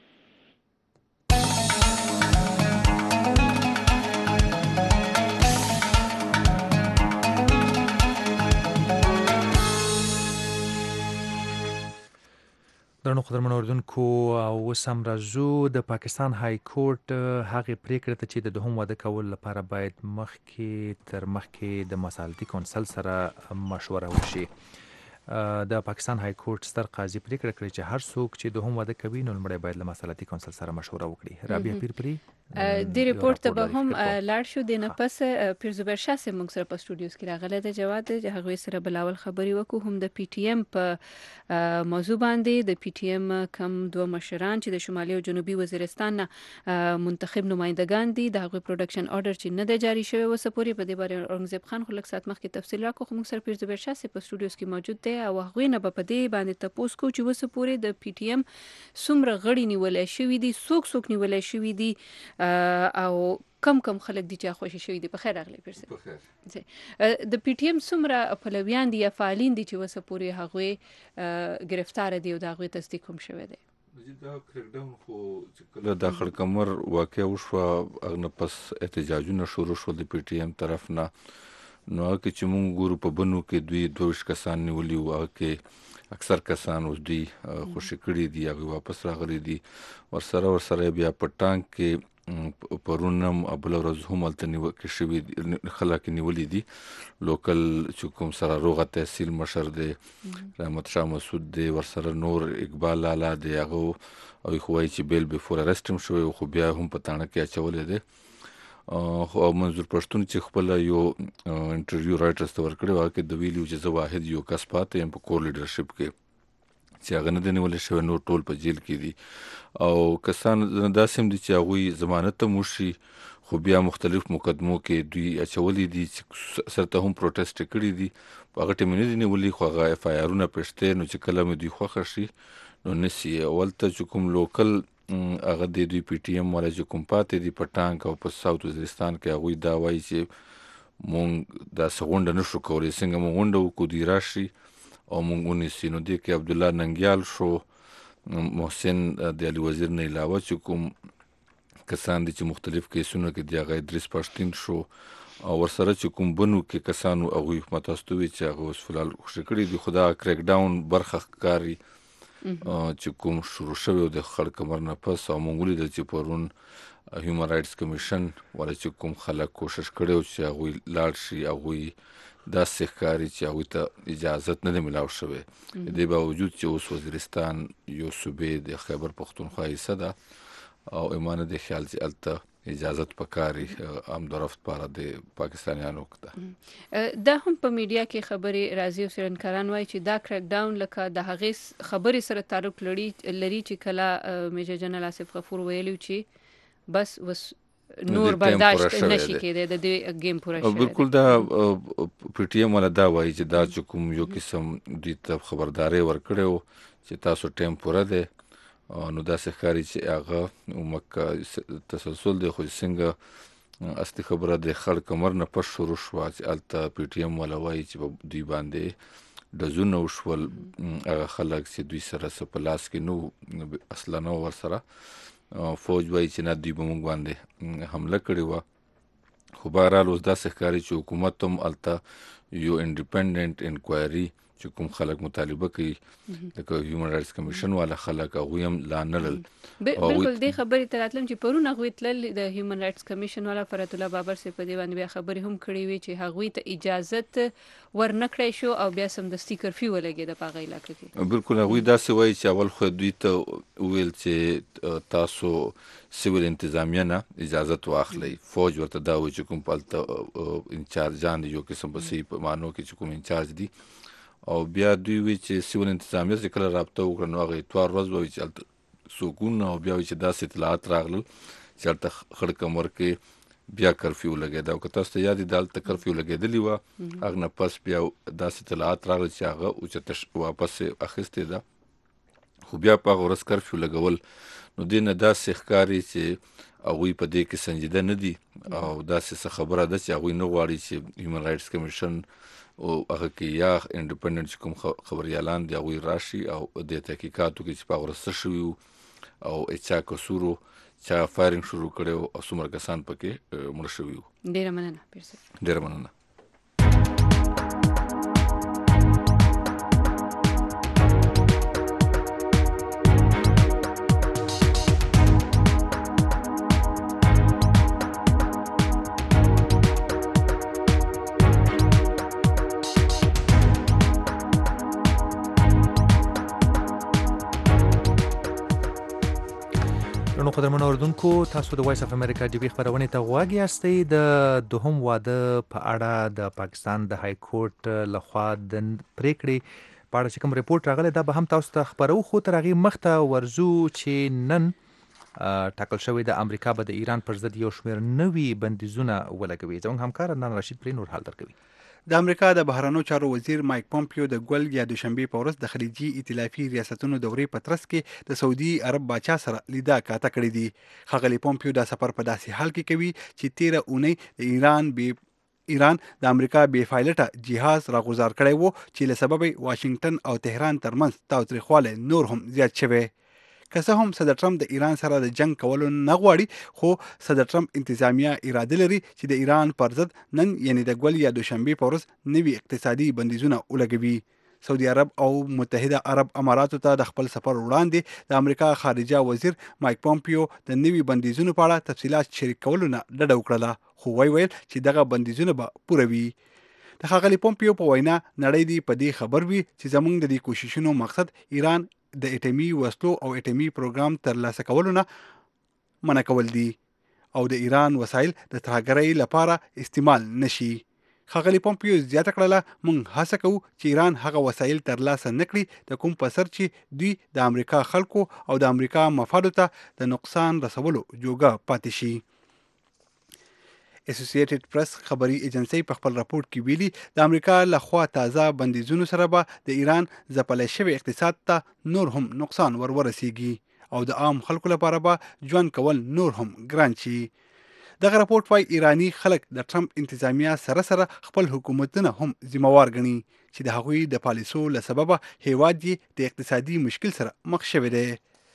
[SPEAKER 3] درنو قدرمنو اوریدونکو او سم راځو د پاکستان های کورټ هغه پریکړه ته چې د دوهم واده کول لپاره باید مخکې د مصالحتي کونسل سره مشوره وشي د پاکستان های کورټ ستر قاضي پریکړه کړې چې هر څوک چې دوهم واده کوي نو لمړی باید له مصالحتي کونسل سره مشوره وکړي رابعه پیرپری
[SPEAKER 2] د ریپورت ته به هم لاړ شو د نه پس پیرزبر شاه سه موږ سره په سټوډیوز کې راغله د جواد چې هغه سره بلاول خبري وکړو هم د پی ټی ایم په موضوع باندې د پی ټی ایم کم دوه مشران چې د شمالي او جنوبي وزیرستان نه منتخب نمائندگان دي د هغه پروډکشن آرډر چې نه د جاری شوی وسه پوری په دې باره اورنګزیب خان خو لک سات مخکې تفصیل راکړو موږ سره پیرزبر شاه سه په سټوډیوز کې موجود دی او هغه نه په دې باندې تاسو کو چې وسه پوری د پی ټی ایم څومره غړي نیولای شوی دي څوک نیولای شوی دي او کم خلک دي چې خوشی شوی دي په خیر اغلی پرسه په خیر د پی ټی ایم څومره پلویان دي یا فعالین دي چې وسه پوری هغه گرفتار دي او دا هغه تصدیق هم شوی دی
[SPEAKER 18] دا کریکډاون خو کله د خړکمر واقع وشو اغه پس احتجاجونه شروع شول د پی ټی ایم طرف نه نو هغه چې مونږ ګورو په بنو کې دوی 22 کسان نیولي او کې اکثر کسان اوس دوی خوشی کړي دي هغه واپس راغلي دي ورسره بیا په ټانک کې پرون هم بل ورځ هم هلته نیوکې شوي خلک نیولي دي. لوکل چې کوم سره روغه تحصیل مشر دی رحمت شاه مسعود دی، ورسره نور اقبال لالا دی، هغه او خو وایي چې بیل بیفور ارست هم شوی، خو بیا هم په تاڼه کې اچولی دی. خو منظور پښتون چې خپل یو انټرویو رایټرز ته ورکړی و، هغه کې د ویلي چې زه واحد یو کس پاتې یم په کور لیډرشپ کې چې هغه نه دی نیولی شوی، نور ټول په جیل کې دي. او کسان داسې هم دي چې هغوی ضمانت ته موشي، خو بیا مختلف مقدمو کې دوی اچولی دي چې سرته هم پروټیسټ کړي دي، په هغه ټیم نه دي نیولي، خو هغه اف آی آرونه پېښته، نو چې کله مې دوی خوښه شي نو نیسي. اولته چې کوم لوکل هغه د دوی پی ټي ایم والا چې کوم پاتې دي په ټانک او په ساوت وزیرستان کې، هغوی دا وایي چې مونږ داسې غونډه نه شو کولی، څنګه مونږ غونډه وکړو دوی راشي او مونږ ونیسي. نو دې کې عبدالله ننګیال شو، محسن د علي وزیر نه علاوه چې کوم کسان دي چې مختلف کیسونه کې دي، هغه ادریس پښتین شو، او ورسره چې کوم بنو کې کسانو هغوی متاستوي چې هغه اوس فلحال خوشي کړي دي. خو دا کریک ډاون برخه ښکاري چې کوم شروع شوی د خړ کمر نه پس، او موږ ولیدل چې پرون هیومن رایټس کمیشن والا چې کوم خلک کوشش کړی و چې هغوی لاړ شي، هغوی داسې ښکاري چې هغوی ته اجازت نه دی میلاو شوی. د دې باوجود چې اوس وزیرستان یو صوبې د خیبر پښتونخوا حصه ده، او ایمانه د خیال چې هلته اجازت پکاري امدارفت پاره د پاکستانیانو کده.
[SPEAKER 2] دا هم په میډیا کې خبرې راځي او څېړنکاران وایي چې دا کریک ډاون لکه د هغې خبرې سره تعلق لري چې کله میجر جنرال آصف غفور ویلي چې بس نور برداشت نشي کېدی، د دې ګیم پوره شوی.
[SPEAKER 18] بالکل دا پی ټي ایم والا دا وایي چې دا چې کوم یو قسم دوی ته خبرداری ورکړی و چې تاسو ټایم پوره دی، نو داسې ښکاري چې هغه مکه تسلسل دی. خو څنګه اصلي خبره د خړ کمر نه پس شروع شوه چې هلته پی ټي ایم والا وایي چې دوی باندې ډزونه وشول، هغه خلک چې دوی سره څه په لاس کې نه اصلا نه ورسره، فوج وایي چې نه دوی به موږ باندې حمله کړې وه. خو بهرحال اوس داسې ښکاري چې حکومت هم هلته یو انډیپنډنټ انکوایري چې کوم خلک مطالبه کوي لکه هیومن رایټس کمیشن والا خلک، هغوی هم لا نه لرل.
[SPEAKER 2] بالکل دې خبرې ته راتلم چې پرون هغوی تلل د هیومن رایټس کمیشن والا فرات الله بابر صاحب په دې باندې بیا خبرې هم کړې وې چې هغوی ته اجازت ورنه کړی شو او بیا سمدستي کرفیو ولګېده په هغه علاقه کې.
[SPEAKER 18] بالکل هغوی داسې وایي چې اول خو دوی ته وویل چې تاسو سیول انتظامیه نه اجازت واخلئ، فوج ورته دا وایي چې کوم هلته انچارجان دي، یو قسم په صحیح په معنو کې چې کوم انچارج دي، او بیا دوی وی چې سیول انتظامیه چې کله رابطه وکړه نو هغه اتوار ورځ وایي چې هلته سکون، او بیا وایي چې داسې اطلاعات راغلل چې هلته خړ کمر کې بیا کرفیو لګېده، او که تاسو ته یاد وي د هلته کرفیو لګېدلې وه، هغه نه پس بیا داسې اطلاعات راغلل چې هغه اوچته واپس اخیستې ده، خو بیا په هغه ورځ کرفیو لګول. نو دې نه داسې ښکاري چې هغوی په دې کې سنجیده نه دي، او داسې څه خبره ده چې هغوی نه غواړي چې هیومن رایټس کمیشن او هغه کې یا انډیپنډنټ چې کوم خبریالان دي هغوی راشي او د تحقیقاتو کې چې په هغه ورځ څه شوي وو او چا قصور و، چا فایرنګ شروع کړی و او څومره کسان پکې مړه شوي وو.
[SPEAKER 2] ډېره مننه پیر صاحب.
[SPEAKER 18] ډېره مننه.
[SPEAKER 3] قدرمن اوردونکو، تاسو د وایس اف امریکا ډي بي خبرونه ته غواړئ یاستئ. د دوهم واده په اړه د پاکستان د های کورټ لخوا د پریکړې په اړه چې کوم ریپورت راغلی دا به هم تاسو ته خبرو، خو تر هغې مخته ورځو چې نن ټاکل شوی د امریکا به د ایران پر ضد یو شمېر نوي بندیزونه ولګوي. زموږ همکار عدنان رشید پرې نور حال درکوي.
[SPEAKER 19] د امریکا د بهرنیو چارو وزیر مایک پومپیو د ګول یا دوشنبه په ورځ د خلیجي ائتلافي ریاستونو دورې په ترڅ کې د سعودي عرب باچا سره لیدا کاته کړې دي. ښاغلي پومپیو دا سفر په داسې حال کې کوي چې 13 اونۍ د ایران د امریکا بې پایلټه جهاز راغوزار کړی وو چې له سبب واشنگټن او تهران ترمنځ تاوتریخوالی نور هم زیات شوی. که څه هم صدر ټرمپ د ایران سره د جنگ کولو نه غواړي، خو صدر ټرمپ انتظامیه اراده لري چې د ایران پر ضد نن یعنی د ګول یا دوشنبه په ورځ نوي اقتصادي بندیزونه ولګوي. سعودي عرب او متحده عرب اماراتو ته د خپل سفر وړاندې د امریکا خارجه وزیر مایک پومپیو د نوي بندیزونو په اړه تفصیلات شریک کولو نه ډډه وکړه، خو ویل چې دغه بندیزونه به پوره وي. د ښاغلي پومپیو په وینا نړۍ دې په دې خبر وي چې زموږ د دې کوششونو مقصد ایران د اټومي وسلو او اټومي پروګرام ترلاسه کولو نه منع کول دي او د ایران وسایل د ترهګرۍ لپاره استعمال نشي. ښاغلي پومپیو زیاته کړله، موږ هڅه کوو چې ایران هغه وسایل ترلاسه نه کړي د کوم په سر چې دوی د امریکا خلکو او د امریکا مفادو ته د نقصان رسولو جوګه پاتې شي. اسوسییټډ پریس خبري ایجنسی په خپل راپورټ کې ویلي د امریکا لخوا تازه بندیزونو سره به د ایران ځپلی شوی اقتصاد ته نور هم نقصان ورسیږي او د عام خلکو لپاره به ژوند کول نور هم ګران شي. دغه راپورټ وايي ایرانی خلک د ټرمپ انتظامیه سره خپل حکومتونه هم ذمہوار ګڼي چې د هغوی د پالیسو له سببه هیواد یې د اقتصادي مشکل سره مخ شوی دی.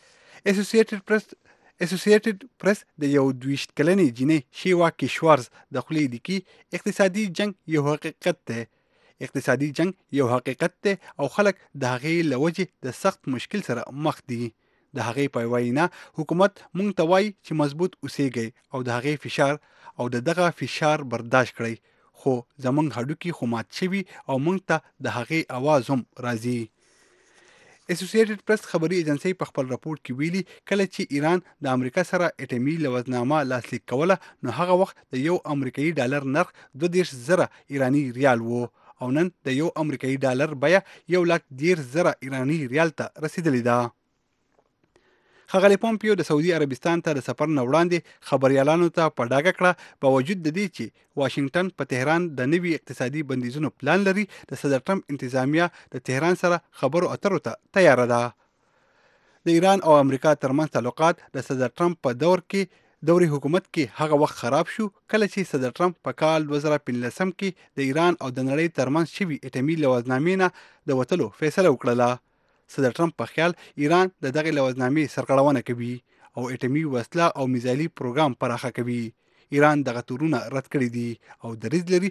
[SPEAKER 19] اسوسییټډ پریس د 21 کلنې جینۍ شیوا کیشوارز د خولې لیکي اقتصادي جنگ یو حقیقت دی. اقتصادي جنگ یو حقیقت دی او خلک د هغې له وجې د سخت مشکل سره مخ دي. د هغې په وینا حکومت مونږ ته وایي چې مضبوط اوسېږئ او د هغې فشار او دغه فشار برداشت کړئ، خو زمونږ هډوکي خو مات شوي او مونږ ته د هغې اواز هم راځي. اسوسییټډ پریس خبري ایجنسی په خپل راپورټ کې ویلي کله چې ایران د امریکا سره اټومي لوزنامه لاسلیک کوله نو هغه وخت د یو امریکایي ډالر نرخ 32,000 ایرانی ریال وو او نن د یو امریکایي ډالر بیه 1,10,000 ایرانی ریال ته رسیدلې ده. ښاغلي پومپیو د سعودي عربستان ته د سفر نه وړاندې خبریالانو ته په ډاګه کړه باوجود د دې چې واشنگټن په تهران د نوي اقتصادي بندیزونو پلان لري، د صدر ټرمپ انتظامیه د تهران سره خبرو اترو ته تیاره ده. د ایران او امریکا ترمنځ تعلقات د صدر ټرمپ په دوري حکومت کې هغه وخت خراب شو کله چې صدر ټرمپ په کال 2015 کې د ایران او د نړۍ ترمنځ شوي اټومي لوزنامې نه د وتلو فیصله وکړله. صدر ټرمپ په خیال ایران د دغه لوزنامې سرغړونه کوي او اټومي وسله او میزایلي پروګرام پراخه کوي. ایران دغه تورونه رد کړي دي او دریځ لري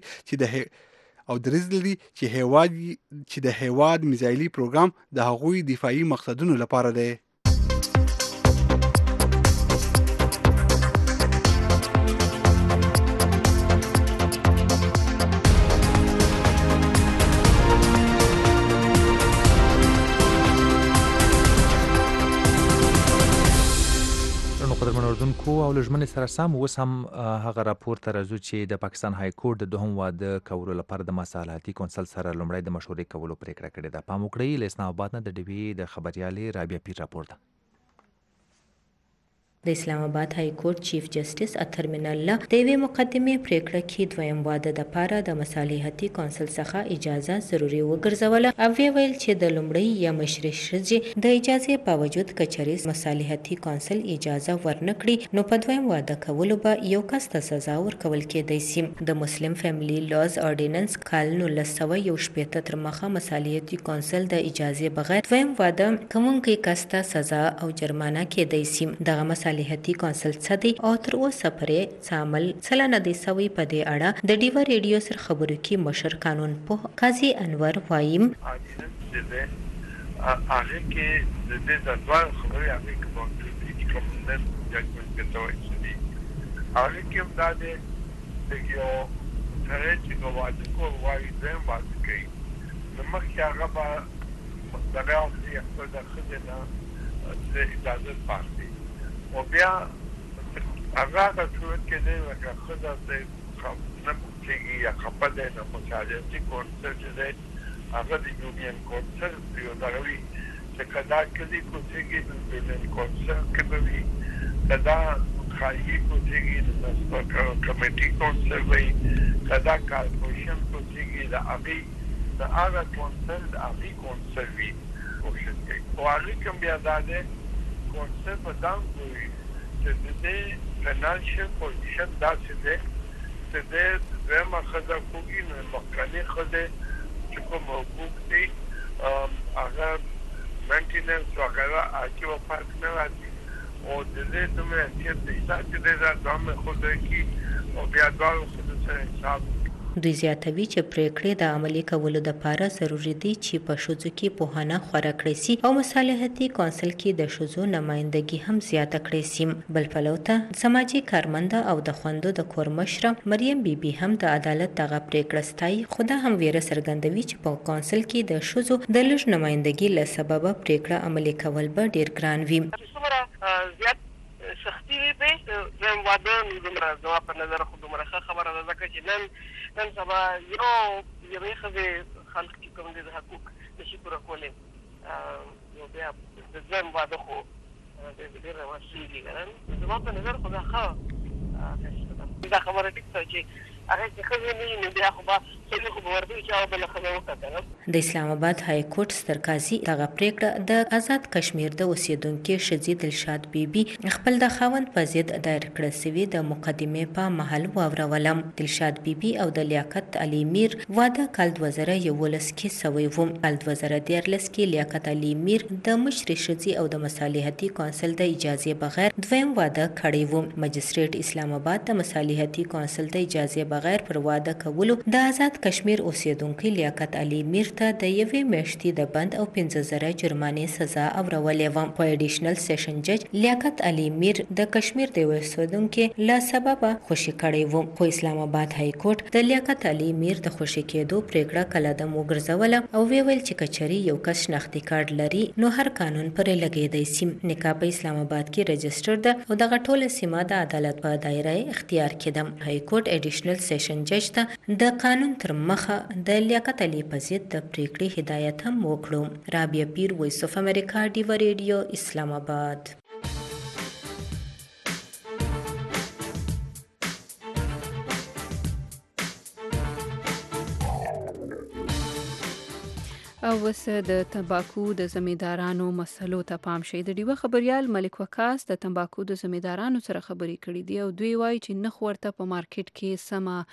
[SPEAKER 19] چې د هیواد میزایلي پروګرام د هغوی دفاعي مقصدونو لپاره دی.
[SPEAKER 3] اردوونکو او لژمنې سره سم اوس هم هغه راپور ته راځو چې د پاکستان های کورټ د دوهم واده کولو لپاره د مصالحتي کونسل سره لومړی د مشورې کولو پریکړه کړې ده. پام وکړئ، له اسلام آباد نه د ډیوي د خبریالې رابعه پیر راپور ده.
[SPEAKER 6] د اسلام آباد های کورټ چیف جسټس اطهر من الله د یوې مقدمې پریکړه کې دویم واده دپاره د مصالحتي کونسل څخه اجازه ضروري وګرځوله او ویل چې د لومړۍ یا مشرې ښځې د اجازې باوجود که چېرې مصالحتي کونسل اجازه ورنکړي نو په دویم واده کولو به یو کس ته سزا ورکول کېدی سي. د مسلم فیملی لاز آرډیننس کال 1961 تر مخه مصالحتي کونسل د اجازې بغیر دویم واده کوونکی کس ته سزا او جرمانه کېدی سي. دغه مصالحتي کونسل څه دی او تر اوسه پرې څه عمل څه نه دی سوی په دې اړه د ډیوا ریډیو سره خبرو کې مشر قانون پوه قاضي انور وایي
[SPEAKER 20] هغه کې د دې ځوان خبرې هغه کې کوم نن ججمنټ کوي هغه کې هم دا دی چې یو سره چې واده کول وایي زم واده کوي نو مخکې هغه به دغه یو څه د خدای نه اجازه پاتې او بیا هغه د ټول کې دی چې خدای دې نه کېږي یا خپل نه مشاهده کونسل چې هغه د یونین کونسل یو دغوی چې کدا کلی کوڅېږي د یونین کونسل کې به وي کدا خایي کوڅېږي د کمیټي کونسل وي کدا کارپوریشن کوڅېږي د هغه کونسل د هغه کونسل وي کوشش کوي او هغه کوم بیا ده کونسل په دام کوي چې د دې فینانشل پوزیشن داسې ده چې د زما خزه کوي نو مخکنی خزه چې کوم حقوق دي هغه مینټیننس وغیرہ اچو فرق نه راځي او د دې دومره چې د حساب دې دا دومره خوده کی او بیا دا خود سره حساب
[SPEAKER 6] دوی زیاتوي چې پریکړې د عملي کولو لپاره ضروري دي چې په ښځو کې پوهانه خوره کړی سي او مصالحتي کونسل کې د ښځو نمائندګي هم زیاته کړې سي. بل پلو ته سماجي کارمنده او د خوندو د کور مشره مریم بیبي هم د عدالت دغه پریکړه ستایي، خو دا هم ویره څرګندوي چې په کونسل کې د ښځو د لږ نمائندګي له سببه پریکړه عملي کول به ډیر ګران وي.
[SPEAKER 21] زیات سختي وي به زم واده دومره زما په نظر خو دومره ښه خبره ده ځکه چې نن سبا یوې ښځې خلک چې کوم دي د حقوق نشي پوره کولی نو بیا د زم واده خو ډېره وسیلې ګران زما په نظر خو دا ښه دا خبره ټیک ده چې هغه چې ښځې نه وي نو بیا خو به سړي خو به ورته وي چې هغه بله ښځه وکتله.
[SPEAKER 6] د اسلام آباد های کورټ ستر قاضي دغه پریکړه د آزاد کشمیر د اوسیدونکو ښځې دلشاد بیبي خپل د خاوند په ضد دایر کړه سوي د مقدمې په محل واوروله. دلشاد بیبي او د لیاقت علي میر واده کال 2011 کې سوی و. کال 2013 کې لیاقت علي میر د مشرې ښځې او د مصالحتي کونسل د اجازې بغیر دویم واده کړی و. مجستریټ اسلام آباد د مصالحتي کونسل د اجازې بغیر پر واده کولو د آزاد کشمیر اوسیدونکو لیاقت علي میر ته د یوې میاشتې د بند او 15,000 جرمانې سزا اورولې وه. په اډیشنل سیشن جج لیاقت علي میر د کشمیر د اوسیدونکو له سببه خوشي کړی و، خو اسلام آباد های کورټ د لیاقت علي میر د خوشي کېدو پریکړه قلم وګرځوله او ویل چې کچري یو کس شناختی کارت لري نو هر قانون پرې لګیدای سي. نکاح په اسلام آباد کې رجسټر ده او دغه ټوله سیمه د عدالت په دایره اختیار کې ده. های کورټ اډیشنل سیشن جج ته د قانون تر مخه د لیاقت علي په ضد د پریکړې هدایت هم وکړو. رابعه پیر، وایس اف امریکا، ډیوا ریډیو، اسلام آباد.
[SPEAKER 2] او وس د تمباکو د زمیندارانو مسلو ته پام شي. د ډیوه خبريال ملک وکاس د تمباکو د زمیندارانو سره خبرې کړې دي او دوی وایي چې نخ ورته په مارکیټ کې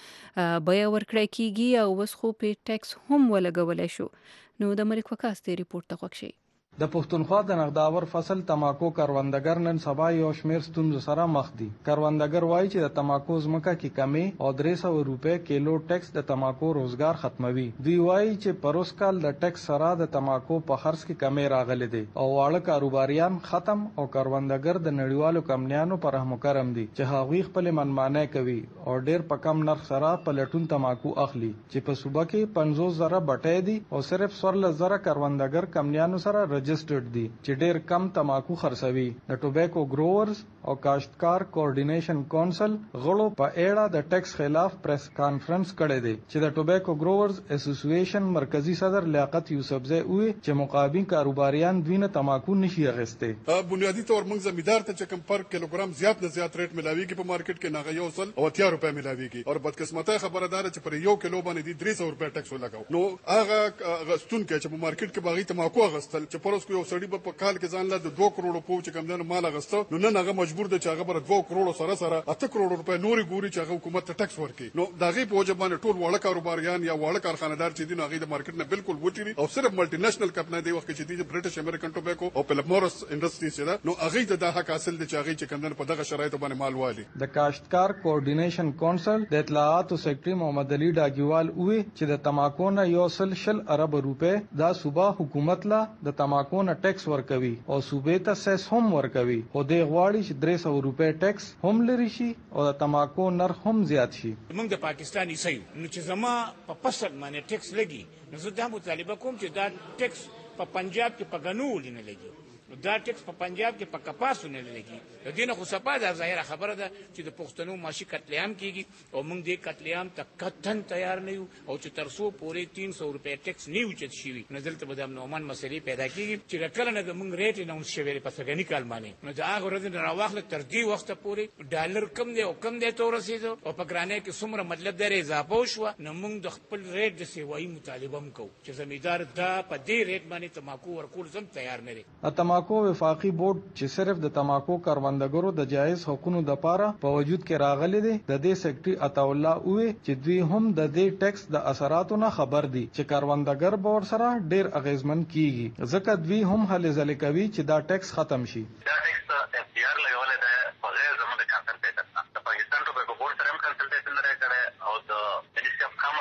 [SPEAKER 2] سمه بیه ورکړی کیږي او وس خو په ټیکس هم ولګولای شو. نو د ملک وکاس ته ریپورت ته وښیي.
[SPEAKER 22] د پښتونخوا د نغداور فصل تماکو کروندګر نن سبا یو شمیر ستونزو سره مخ دي. کروندګر وایي چې د تماکو ځمکه کې کمی او 300 روپے کیلو ټیکس د تماکو روزګار ختموي. دوی وایي چې پروس کال د ټیکس سره د تماکو په خرڅ کې کمی راغلي دي او واړه کاروباریان ختم او کروندګر د نړیوالو کمپنیانو پر رحم کرم دي چې هغوی خپل منمانه کوي او ډیر په کم نرخ سره په لټون تماکو اخلي چې په صوبه کې 50,000 بټې دي او صرف 14,000 کروندګر کمپنیانو سره رجسټرډ دي چې ډیر کم تماکو خرڅوي. د ټوبیکو گروورز او کاشتکار کوارډینیشن کونسل غړو په اړه د ټیکس خلاف پریس کانفرنس کړی دی چې د ټوبیکو گروورز اسوسییشن مرکزی صدر لیاقت یوسفزئی وی چې مقابل کاروباریان دوی نه تماکو نشي اغسته.
[SPEAKER 23] بنیادی طور موږ زمیندار ته چې کم پر کیلوګرام زیات نه زیات ریټ ملاويږي په مارکیټ کې نه یو سل او 80 روپے ملاويږي او بدقسمته خبره ده چې پر یو کیلو باندې 300 روپے ټیکس ولګاو. نو هغه غستون کې چې په مارکیټ کې باغی تماکو غستل چې پروس کو یو سړی په کال کې ځان له 2 کروڑ په چې کم نه مال غستو نو نن هغه مجبور دی چې هغه پر 2 کروڑ سره 8 کروڑ روپے نوري ګوري چې هغه حکومت ته ټیکس ورکړي. نو دغه په وجه باندې ټول وړ کاروباریان یا وړ کارخانه‌دار چې دي نو هغه د مارکیټ نه بالکل وټري او صرف ملټي نېشنل کمپنۍ دی وخت چې دي برټش امریکن ټوبیکو او فلپ مورس انډستریز چې نو هغه د حق حاصل دي چې هغه چې کم په دغه شرایطو باندې مال والي.
[SPEAKER 22] د کاشتکار کوارډینیشن کونسل د اطلاعاتو سیکرټري محمد علي ډاګیوال وی چې د تماکو نه یو سل شل ارب روپے دا صوبه حکومت لا د تماکو نه ټیکس ورکوي او صوبې ته سیس هم ورکوي او د غواړي چې 300 روپے ټیکس هم لري شي او د تماکو نرخ هم زیات شي.
[SPEAKER 24] موږ د پاکستاني سیو نو چې زما په پسند باندې ټیکس لګي نو زه دا مطالبه کوم چې دا ټیکس په پنجاب کې په غنول نه لګي نو دا ټیکس په پنجاب کې په کپاسو نه لګي. د دې نه خو صفه دا ظاهره خبره ده چې د پښتنو ماشي قتل عام کیږي او موږ دې قتل عام ته کتن تیار نه یو او چې ترسو پورې 300 روپے ټیکس نه اوچت شي نو دلته به د نومان مسلې پیدا کیږي چې کله نه موږ ریټ اناونس شوی په سګنی کال باندې نو دا هغه ورځ نه راوخل تر دې وخت پورې ډالر کم دی او کم دی تور رسیدو او په ګرانه کې څومره مطلب درې اضافه شو نو موږ د خپل ریټ د سیوایي مطالبه وکړو چې زمیندار دا په دې ریټ باندې تماکو ورکول زم تیار نه لري.
[SPEAKER 22] تماکو وفاقي بورډ چې صرف د تماکو کاروندګرو د جایز حقوقو د پاره په وجود کې راغلي دي د دې سیکرټري عطا الله وی چې دوی هم د دې ټیکس د اثراتو نه خبر دي چې کاروندګر به ور سره ډیر اغیزمن کیږي ځکه دوی هم هلې ځلې کوي چې دا ټیکس ختم شي.
[SPEAKER 15] دا ټیکس اختیار لګول دی په غیر زموږ د کنسلټیشن د پاکستان ټوبیکو بورډ سره هم کنسلټیشن لري کړي او د منیسټری اف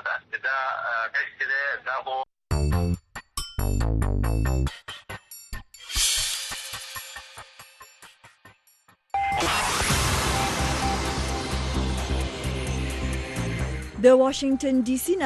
[SPEAKER 15] ده دا ټیکس دی دا خو
[SPEAKER 1] د واشنگټن ډي سي